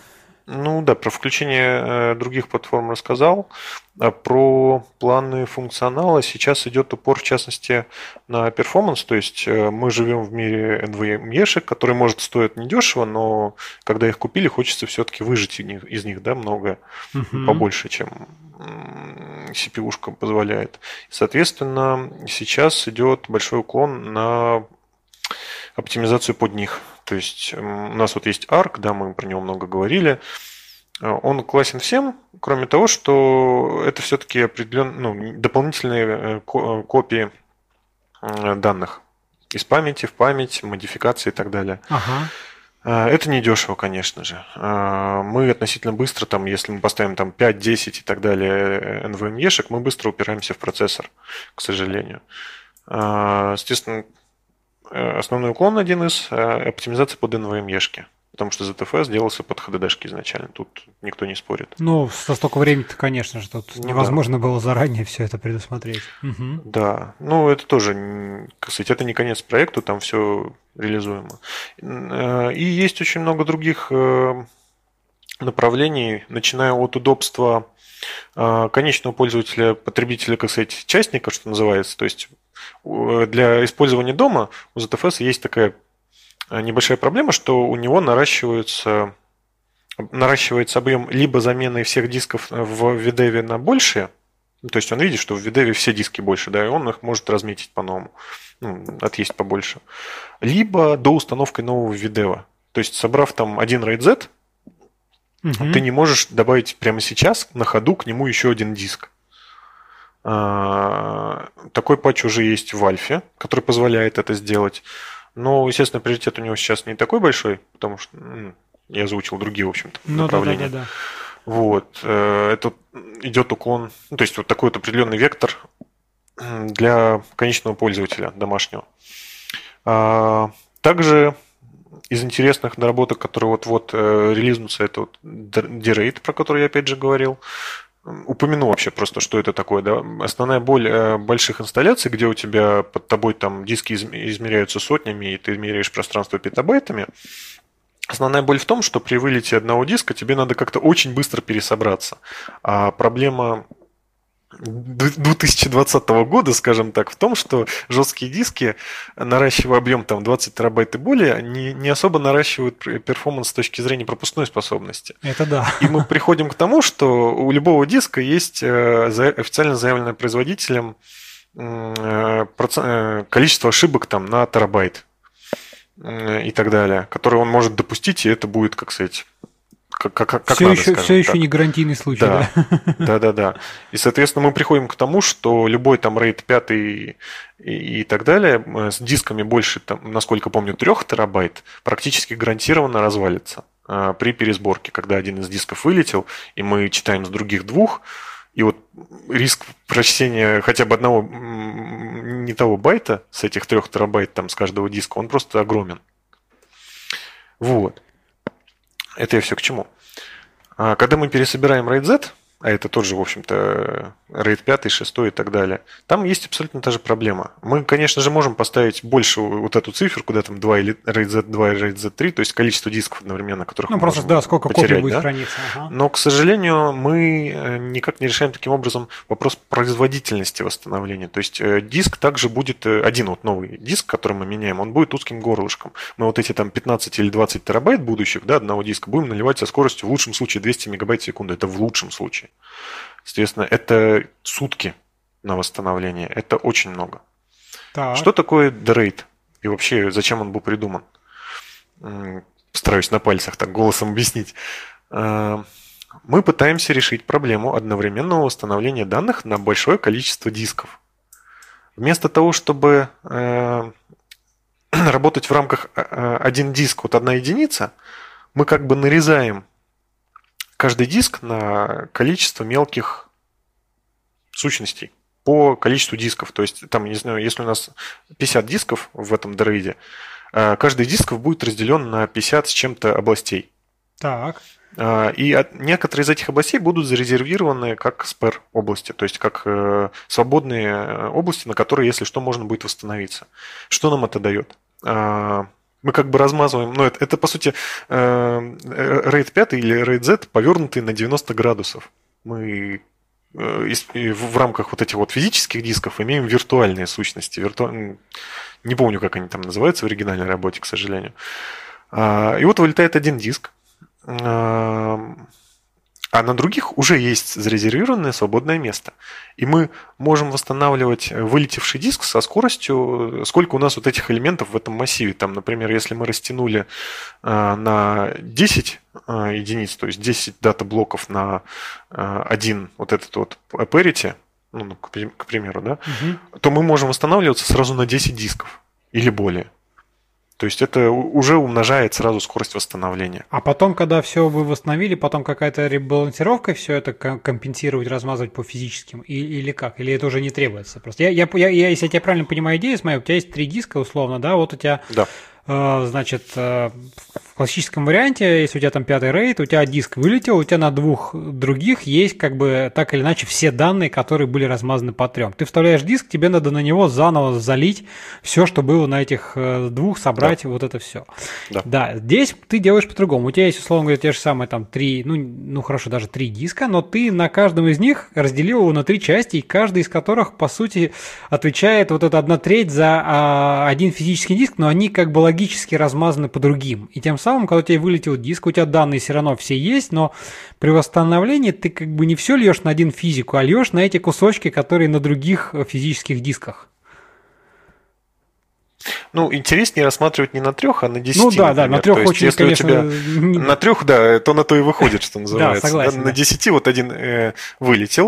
Ну да, про включение других платформ рассказал. А про планы функционала сейчас идет упор, в частности, на перформанс. То есть мы живем в мире NVMe-шек, которые, может, стоят недешево, но когда их купили, хочется все-таки выжать из них, да, много, Мгм. побольше, чем CPU-шка позволяет. Соответственно, сейчас идет большой уклон на оптимизацию под них. То есть у нас вот есть Arc, да, мы про него много говорили. Он классен всем, кроме того, что это все-таки определенные дополнительные копии данных из памяти в память, модификации и так далее. Ага. Это не дешево, конечно же. Мы относительно быстро, там, если мы поставим там 5, 10 и так далее NVMe-шек, мы быстро упираемся в процессор, к сожалению. Естественно, основной уклон один из оптимизации под NVMe-шки. Потому что ZFS делался под HDD-шки изначально. Тут никто не спорит. Ну, со столько времени-то, конечно же, тут Ну да. невозможно было заранее все это предусмотреть. Мгм. Да. Ну, это тоже, кстати, это не конец проекту, там все реализуемо. И есть очень много других направлений, начиная от удобства конечного пользователя, потребителя, как сказать, частника, что называется. То есть для использования дома у ZFS есть такая небольшая проблема, что у него наращивается объем либо заменой всех дисков в VDEV на большие, то есть он видит, что в VDEV все диски больше, да, и он их может разметить по-новому, отъесть побольше. Либо до установкой нового VDEV. То есть, собрав там один RAID Z, ты не можешь добавить прямо сейчас на ходу к нему еще один диск. Такой патч уже есть в Альфе, который позволяет это сделать. Но, естественно, приоритет у него сейчас не такой большой, потому что я озвучил другие, в общем-то, направления. Да. Вот. Это идет уклон, то есть вот такой вот определенный вектор для конечного пользователя домашнего. Также из интересных наработок, которые вот-вот релизнутся, это вот D-Rate, про который я опять же говорил. Упомяну вообще просто, что это такое. Да? Основная боль больших инсталляций, где у тебя под тобой там диски измеряются сотнями, и ты меряешь пространство петабайтами. Основная боль в том, что при вылете одного диска тебе надо как-то очень быстро пересобраться. А проблема 2020 года, скажем так, в том, что жесткие диски, наращивая объем там 20 терабайт и более, не особо наращивают перформанс с точки зрения пропускной способности. Это да. И мы приходим к тому, что у любого диска есть официально заявленное производителем количество ошибок там на терабайт и так далее, которые он может допустить, и это будет, как сказать, как все надо, еще, скажем все еще так. не гарантийный случай, Да, да? да. И, соответственно, мы приходим к тому, что любой там RAID 5 и так далее с дисками больше, там, насколько помню, 3 терабайт практически гарантированно развалится при пересборке, когда один из дисков вылетел, и мы читаем с других двух, и вот риск прочтения хотя бы одного не того байта с этих 3 терабайт там с каждого диска, он просто огромен. Вот. Это я все к чему. Когда мы пересобираем RAID Z, а это тот же, в общем-то, RAID 5, 6 и так далее, там есть абсолютно та же проблема. Мы, конечно же, можем поставить больше вот эту циферку, да, там 2 или RAID Z2 и RAID Z3, то есть количество дисков одновременно, которых мы просто, можем да, сколько копий потерять, будет да? храниться. Ага. Но, к сожалению, мы никак не решаем таким образом вопрос производительности восстановления. То есть диск также будет, один вот новый диск, который мы меняем, он будет узким горлышком. Мы вот эти там 15 или 20 терабайт будущих, да, одного диска будем наливать со скоростью в лучшем случае 200 мегабайт в секунду. Это в лучшем случае. Соответственно, это сутки на восстановление. Это очень много. Так. Что такое D-Rate? И вообще, зачем он был придуман? Постараюсь на пальцах так голосом объяснить. Мы пытаемся решить проблему одновременного восстановления данных на большое количество дисков. Вместо того, чтобы работать в рамках один диск, вот одна единица, мы как бы нарезаем каждый диск на количество мелких сущностей по количеству дисков. То есть, там, не знаю, если у нас 50 дисков в этом дроиде, каждый диск будет разделен на 50 с чем-то областей. Так. И некоторые из этих областей будут зарезервированы как спэр области, то есть как свободные области, на которые, если что, можно будет восстановиться. Что нам это дает? Мы как бы размазываем, ну, это по сути, RAID 5 или RAID Z повернутый на 90 градусов. Мы в рамках вот этих вот физических дисков имеем виртуальные сущности. Не помню, как они там называются в оригинальной работе, к сожалению. И вот вылетает один диск. А на других уже есть зарезервированное свободное место. И мы можем восстанавливать вылетевший диск со скоростью, сколько у нас вот этих элементов в этом массиве. Там, например, если мы растянули на 10 единиц, то есть 10 дата-блоков на один вот этот вот parity, ну, к примеру, да, то мы можем восстанавливаться сразу на 10 дисков или более. То есть это уже умножает сразу скорость восстановления. А потом, когда все вы восстановили, потом какая-то ребалансировка все это компенсировать, размазывать по физическим или как? Или это уже не требуется? Просто если я тебя правильно понимаю идею, смотри, у тебя есть 3 диска условно, да, вот у тебя... Да. Значит, в классическом варианте, если у тебя там 5-й RAID, у тебя диск вылетел, у тебя на 2 других есть как бы так или иначе все данные, которые были размазаны по 3. Ты вставляешь диск, тебе надо на него заново залить все, что было на этих 2, собрать вот это все. Да, здесь ты делаешь по-другому. У тебя есть, условно говоря, те же самые там 3, ну хорошо, даже 3 диска, но ты на каждом из них разделил его на 3 части, и каждый из которых, по сути, отвечает вот эта 1/3 за один физический диск, но они как бы логически размазаны по другим. И тем самым, когда у тебя вылетел диск, у тебя данные все равно все есть, но при восстановлении ты как бы не все льешь на один физику, а льешь на эти кусочки, которые на других физических дисках. Ну, интереснее рассматривать не на 3, а на 10. Ну да, например. на 3 то есть, очень, если конечно... у тебя на 3, да, то на то и выходит, что называется. Да, согласен. На 10 вот один вылетел.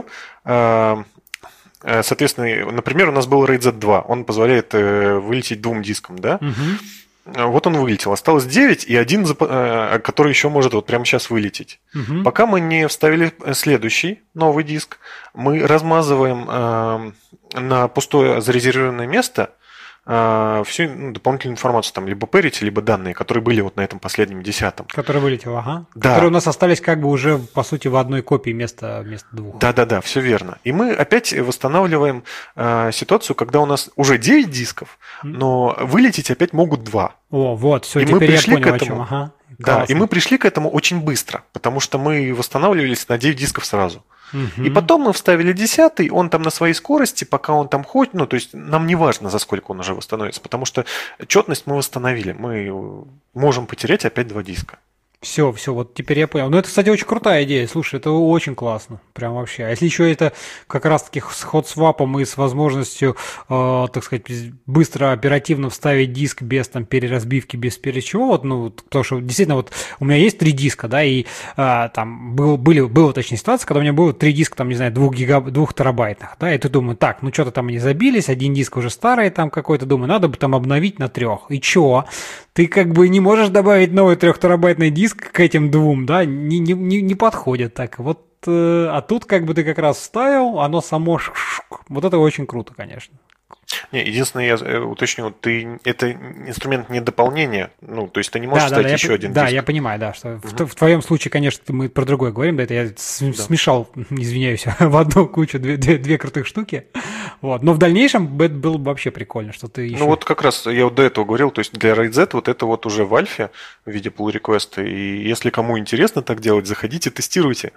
Соответственно, например, у нас был RAID Z2. Он позволяет вылететь 2 дискам, да? Вот он вылетел. Осталось 9 и один, который еще может вот прямо сейчас вылететь. Пока мы не вставили следующий новый диск, мы размазываем на пустое зарезервированное место всю дополнительную информацию, там, либо parity, либо данные, которые были вот на этом последнем 10-м. Который вылетел, ага. Да. Которые у нас остались как бы уже, по сути, в одной копии вместо 2. Да, все верно. И мы опять восстанавливаем ситуацию, когда у нас уже 9 дисков, но вылететь опять могут 2. О, вот, все, и теперь мы пришли я понял, к этому. о чем. Ага. Да, Классно. и мы пришли к этому очень быстро, потому что мы восстанавливались на 9 дисков сразу. И потом мы вставили 10-й, он там на своей скорости, пока он там ходит, ну, то есть нам не важно, за сколько он уже восстановится, потому что четность мы восстановили, мы можем потерять опять 2 диска. Все, вот теперь я понял. Ну, это, кстати, очень крутая идея. Слушай, это очень классно. Прям вообще. А если еще это как раз-таки с хот-свапом и с возможностью, так сказать, быстро, оперативно вставить диск без там переразбивки, без чего, вот, ну, потому что действительно вот у меня есть 3 диска, да, и там была точнее ситуация, когда у меня было 3 диска, там, не знаю, 2 терабайтных, да, и ты думаешь, так, ну, что-то там они забились, один диск уже старый там какой-то, думаю, надо бы там обновить на 3. И чё? Ты как бы не можешь добавить новый 3-терабайтный диск к этим 2, да, не подходит так. Вот, а тут как бы ты как раз вставил, оно само вот это очень круто, конечно. Не, единственное, я уточню, это инструмент не дополнения, ну, то есть ты не можешь вставить еще один диск. Да, я понимаю, да, что в твоем случае, конечно, мы про другое говорим, да, это я смешал, извиняюсь, в одну кучу две крутых штуки, вот, но в дальнейшем это было бы вообще прикольно, что ты еще... Ну, вот как раз я вот до этого говорил, то есть для RAID Z вот это вот уже в альфе в виде pull request, и если кому интересно так делать, заходите, тестируйте.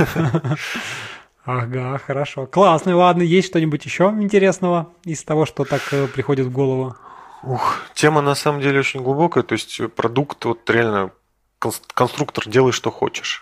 Ага, хорошо. Классно, ладно. Есть что-нибудь еще интересного из того, что так приходит в голову? Тема на самом деле очень глубокая. То есть продукт, вот реально конструктор, делай, что хочешь.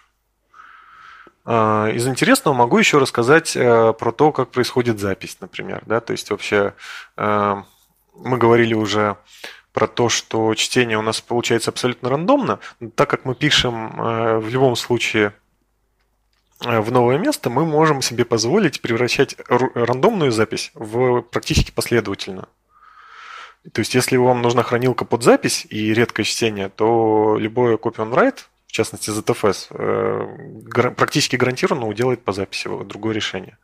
Из интересного могу еще рассказать про то, как происходит запись, например. Да? То есть вообще мы говорили уже про то, что чтение у нас получается абсолютно рандомно. Но так как мы пишем в любом случае в новое место, мы можем себе позволить превращать рандомную запись в практически последовательную. То есть, если вам нужна хранилка под запись и редкое чтение, то любое copy on write, в частности ZFS, практически гарантированно уделает по записи другое решение.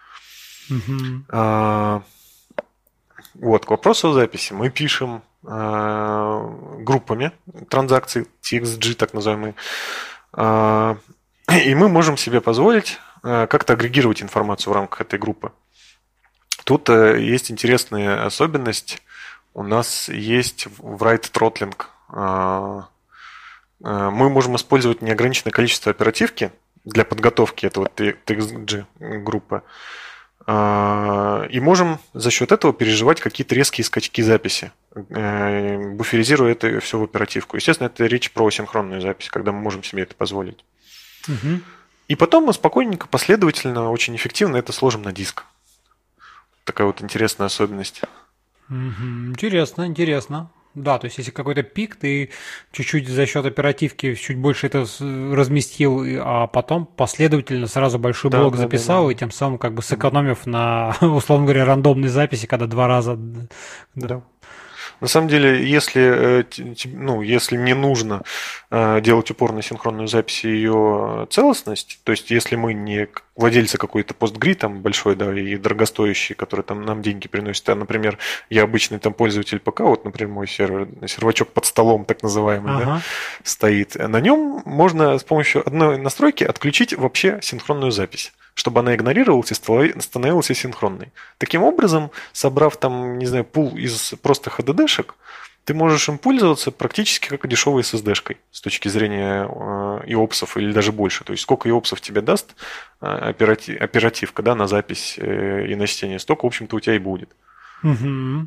Вот, к вопросу о записи. Мы пишем группами транзакций, TXG так называемые, и мы можем себе позволить как-то агрегировать информацию в рамках этой группы. Тут есть интересная особенность. У нас есть write throttling мы можем использовать неограниченное количество оперативки для подготовки этого TXG группы. И можем за счет этого переживать какие-то резкие скачки записи, буферизируя это все в оперативку. Естественно, это речь про синхронную запись, когда мы можем себе это позволить. Угу. И потом мы спокойненько, последовательно, очень эффективно это сложим на диск. Такая вот интересная особенность. Интересно, интересно. Да, то есть если какой-то пик, ты чуть-чуть за счет оперативки чуть больше это разместил, а потом последовательно сразу большой блок записал, и тем самым как бы сэкономив на, условно говоря, рандомной записи, когда 2 раза... Да. На самом деле, если не нужно делать упор на синхронную запись и ее целостность, то есть если мы не владельцы какой-то постгри там большой, да, и дорогостоящий, который там нам деньги приносит, а, например, я обычный там пользователь ПК, вот, например, мой сервачок под столом, так называемый, да, стоит, на нем можно с помощью одной настройки отключить вообще синхронную запись, чтобы она игнорировалась и становилась асинхронной. Таким образом, собрав там, не знаю, пул из просто HDD-шек, ты можешь им пользоваться практически как дешевой SSD-шкой с точки зрения IOPS или даже больше. То есть сколько IOPS тебе даст оперативка, да, на запись и на чтение, столько, в общем-то, у тебя и будет. Угу.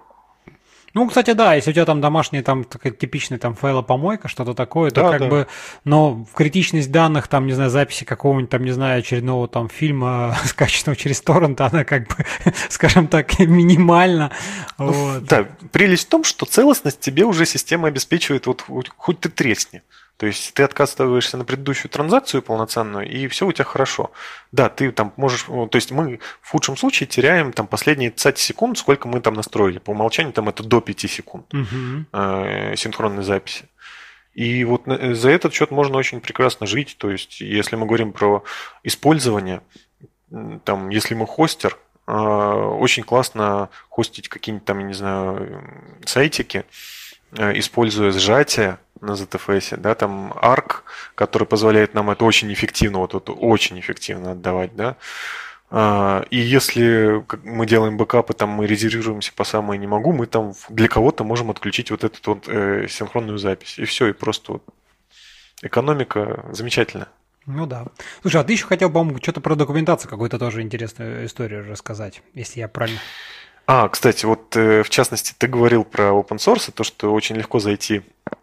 Ну, кстати, да, если у тебя там домашняя, там такая типичная там файлопомойка, что-то такое, то как бы, но критичность данных, там, не знаю, записи какого-нибудь там, не знаю, очередного там фильма, скачанного через торрент, она как бы, скажем так, минимальна. Вот. Да, прелесть в том, что целостность тебе уже система обеспечивает, вот хоть ты тресни. То есть ты отказываешься на предыдущую транзакцию полноценную, и все у тебя хорошо. Да, ты там можешь... То есть мы в худшем случае теряем там последние 30 секунд, сколько мы там настроили. По умолчанию там это до 5 секунд синхронной записи. И вот за этот счет можно очень прекрасно жить. То есть если мы говорим про использование, там, если мы хостер, очень классно хостить какие-нибудь там, я не знаю, сайтики, используя сжатие на ZFS, да, там ARC, который позволяет нам это очень эффективно, вот это очень эффективно отдавать, да. И если мы делаем бэкапы, там мы резервируемся по самое не могу, мы там для кого-то можем отключить вот эту вот синхронную запись. И все, и просто вот экономика замечательная. Ну да. Слушай, а ты еще хотел, по-моему, что-то про документацию какую-то тоже интересную историю рассказать, если я правильно... Кстати, вот в частности, ты говорил про open source, то, что очень легко зайти,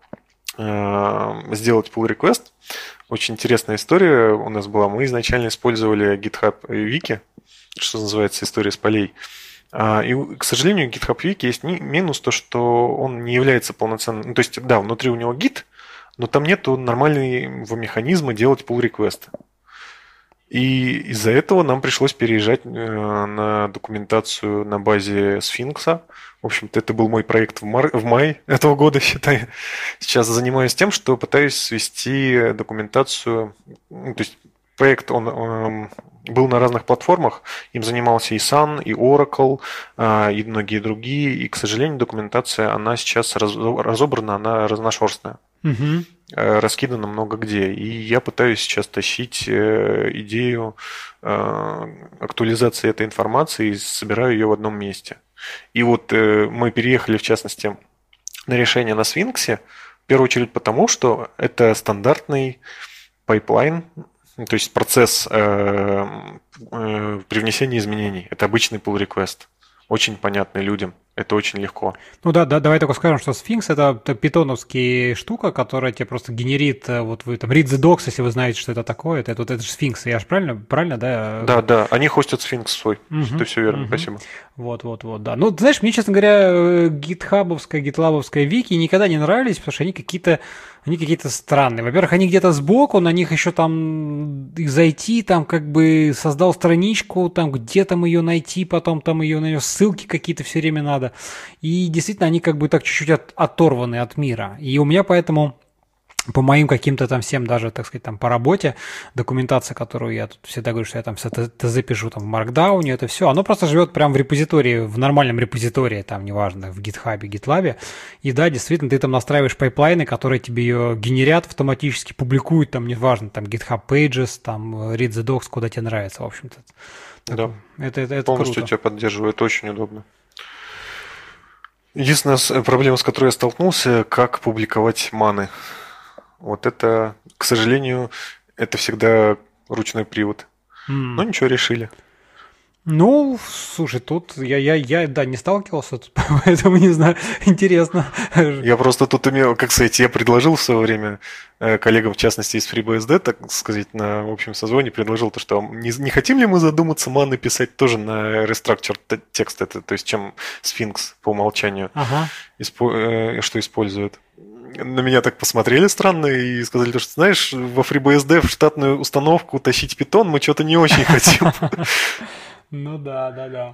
сделать pull request. Очень интересная история у нас была. Мы изначально использовали GitHub Wiki, что называется история с полей. И, к сожалению, у GitHub Wiki есть минус то, что он не является полноценным. Ну, то есть, да, внутри у него Git, но там нету нормального механизма делать pull request. И из-за этого нам пришлось переезжать на документацию на базе Сфинкса. В общем-то, это был мой проект в мае этого года, считай. Сейчас занимаюсь тем, что пытаюсь свести документацию. То есть проект, он был на разных платформах. Им занимался и Sun, и Oracle, и многие другие. И, к сожалению, документация, она сейчас разобрана, она разношерстная. Угу. Раскидано много где. И я пытаюсь сейчас тащить идею актуализации этой информации и собираю ее в одном месте. И вот мы переехали, в частности, на решение на Sphinx, в первую очередь потому, что это стандартный пайплайн, то есть процесс привнесения изменений. Это обычный pull request. Очень понятный людям. Это очень легко. Ну да, давай только скажем, что Sphinx это питоновская штука, которая тебе просто генерит, вот вы там read the docs, если вы знаете, что это такое, это же Sphinx, я же правильно, да? Да, они хостят Sphinx свой, ты все верно, спасибо. Вот, да. Ну, знаешь, мне, честно говоря, гитхабовская, гитлабовская вики никогда не нравились, потому что они какие-то странные. Во-первых, они где-то сбоку, на них еще там зайти, там как бы создал страничку, там где там ее найти, потом там ее на нее ссылки какие-то все время надо. И действительно, они как бы так чуть-чуть оторваны от мира. И у меня поэтому... По моим каким-то там всем, даже, так сказать, там по работе, документация, которую я тут всегда говорю, что я там ТЗ пишу там в Markdown, это все, оно просто живет прямо в репозитории, в нормальном репозитории, там, неважно, в GitHub, GitLab. И да, действительно, ты там настраиваешь пайплайны, которые тебе ее генерят автоматически, публикуют, там, неважно, там, GitHub Pages, там, Read the Docs, куда тебе нравится, в общем-то. Да, это полностью круто. тебя поддерживаю, это очень удобно. Единственная проблема, с которой я столкнулся, как публиковать маны. Вот это, к сожалению, это всегда ручной привод. Но ничего, решили. Ну, слушай, тут я да, не сталкивался, поэтому не знаю, интересно. Я просто тут имел, как сказать, я предложил в свое время коллегам, в частности, из FreeBSD, так сказать, на общем созвоне, предложил то, что не хотим ли мы задуматься маны писать тоже на restructured текст, это, то есть чем Sphinx по умолчанию, что использует. На меня так посмотрели странно и сказали, что, знаешь, во FreeBSD в штатную установку тащить питон мы что-то не очень хотим. Ну да.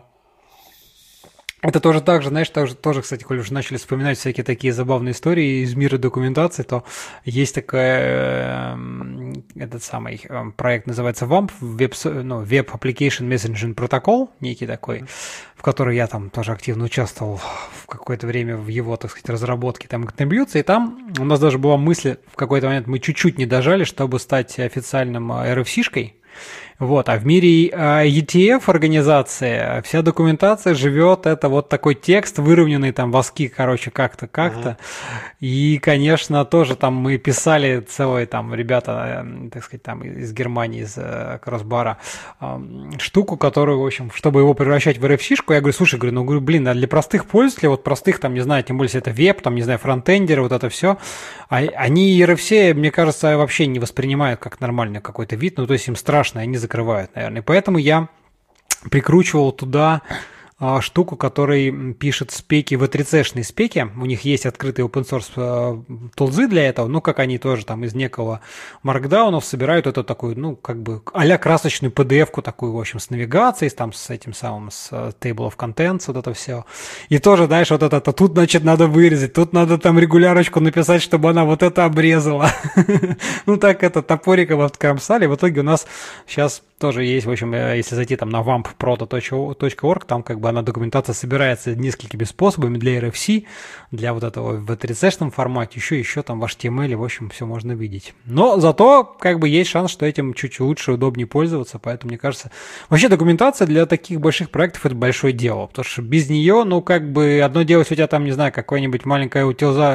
Это тоже так же, знаешь, тоже, кстати, коль уже начали вспоминать всякие такие забавные истории из мира документации, то есть такой этот самый проект, называется WAMP, Web Application Messaging Protocol, некий такой, в который я там тоже активно участвовал в какое-то время в его, так сказать, разработке, там, контрибьюции, и там у нас даже была мысль, в какой-то момент мы чуть-чуть не дожали, чтобы стать официальным RFC-шкой. Вот, а в мире ETF организации вся документация живет, это вот такой текст, выровненный там в ASCII, короче, как-то. И, конечно, тоже там мы писали целые там ребята, так сказать, там из Германии, из Кроссбара, штуку, которую, в общем, чтобы его превращать в RFC-шку, я говорю, слушай, а для простых пользователей, вот простых, там, не знаю, тем более, если это веб, там, не знаю, фронтендеры, вот это все, они RFC, мне кажется, вообще не воспринимают как нормальный какой-то вид, ну, то есть им страшно, они закрывают, наверное. И поэтому я прикручивал туда штуку, который пишет спеки, V3C-шные спеки. У них есть открытые open source тулзы для этого, ну, как они тоже там из некого маркдаунов собирают эту такую, ну, как бы а-ля красочную PDF-ку такую, в общем, с навигацией, там, с этим самым, с table of contents, вот это все. И тоже, знаешь, вот это, тут, значит, надо вырезать, тут надо там регулярочку написать, чтобы она вот это обрезала. Ну, так это топориком откромсали. В итоге у нас сейчас тоже есть, в общем, если зайти там на vampproto.org, там как бы она документация собирается несколькими способами для RFC, для вот этого в V3C-шном формате, еще там в HTML, в общем, все можно видеть. Но зато как бы есть шанс, что этим чуть лучше, удобнее пользоваться, поэтому, мне кажется, вообще документация для таких больших проектов это большое дело, потому что без нее, ну, как бы одно дело, если у тебя там, не знаю, какое-нибудь маленькое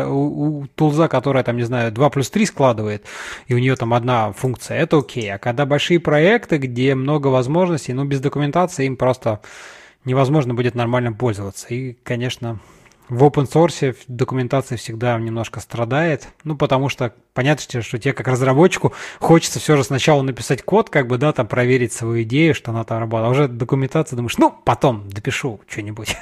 тулза, которая там, не знаю, 2+3 складывает, и у нее там одна функция, это окей, а когда большие проекты, где много возможностей, но без документации им просто невозможно будет нормально пользоваться. И, конечно, в open source документация всегда немножко страдает, ну, потому что понятно, что тебе как разработчику хочется все же сначала написать код, как бы, да, там проверить свою идею, что она там работает, а уже документация думаешь, ну, потом допишу что-нибудь.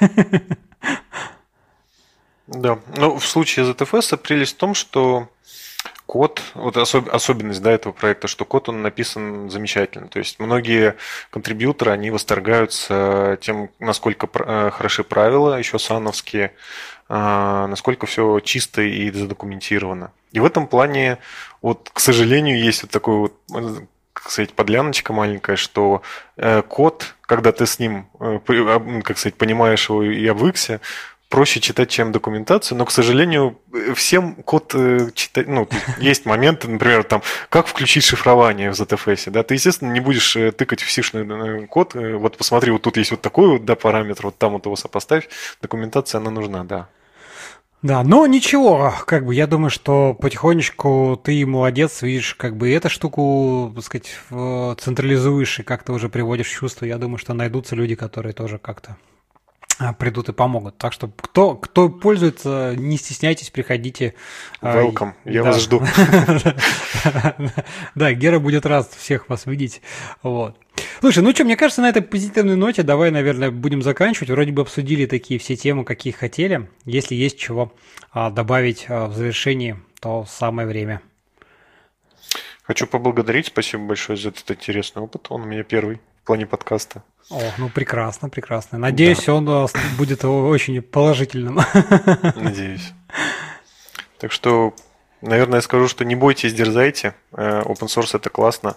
Да, ну, в случае ZFS прелесть в том, что код, вот особенность, да, этого проекта, что код, он написан замечательно. То есть многие контрибьюторы, они восторгаются тем, насколько хороши правила, еще сановские, насколько все чисто и задокументировано. И в этом плане, вот, к сожалению, есть вот такой вот, как сказать, подляночка маленькая, что код, когда ты с ним, как сказать, понимаешь его и обвыкся, проще читать, чем документацию, но, к сожалению, всем код читать, ну, есть моменты, например, там, как включить шифрование в ZFS, да, ты, естественно, не будешь тыкать в сишный код, вот посмотри, вот тут есть вот такой вот, да, параметр, вот там вот его сопоставь, документация, она нужна, да. Да, но ничего, как бы я думаю, что потихонечку ты молодец, видишь, как бы эту штуку, так сказать, централизуешь и как-то уже приводишь в чувство. Я думаю, что найдутся люди, которые тоже как-то придут и помогут. Так что кто пользуется, не стесняйтесь, приходите. Welcome, я вас жду. Да, Гера будет рад всех вас видеть. Вот. Слушай, ну что, мне кажется, на этой позитивной ноте давай, наверное, будем заканчивать. Вроде бы обсудили такие все темы, какие хотели. Если есть чего добавить в завершении, то самое время. Хочу поблагодарить. Спасибо большое за этот интересный опыт. Он у меня первый в плане подкаста. О, ну прекрасно. Надеюсь, да. Он будет очень положительным. Надеюсь. Так что, наверное, я скажу, что не бойтесь, дерзайте. Open source это классно.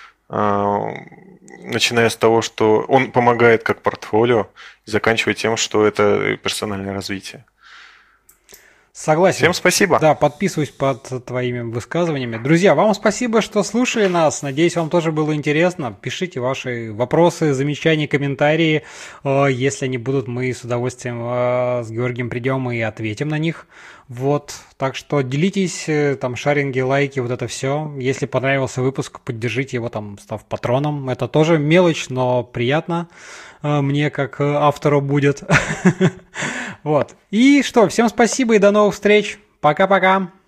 Начиная с того, что он помогает как портфолио, и заканчивая тем, что это персональное развитие. Согласен. Всем спасибо. Да, подписываюсь под твоими высказываниями. Друзья, вам спасибо, что слушали нас. Надеюсь, вам тоже было интересно. Пишите ваши вопросы, замечания, комментарии. Если они будут, мы с удовольствием с Георгием придем и ответим на них. Вот, так что делитесь, там, шаринги, лайки, вот это все. Если понравился выпуск, поддержите его, там, став патроном. Это тоже мелочь, но приятно мне, как автору, будет. Вот. И что, всем спасибо и до новых встреч. Пока-пока.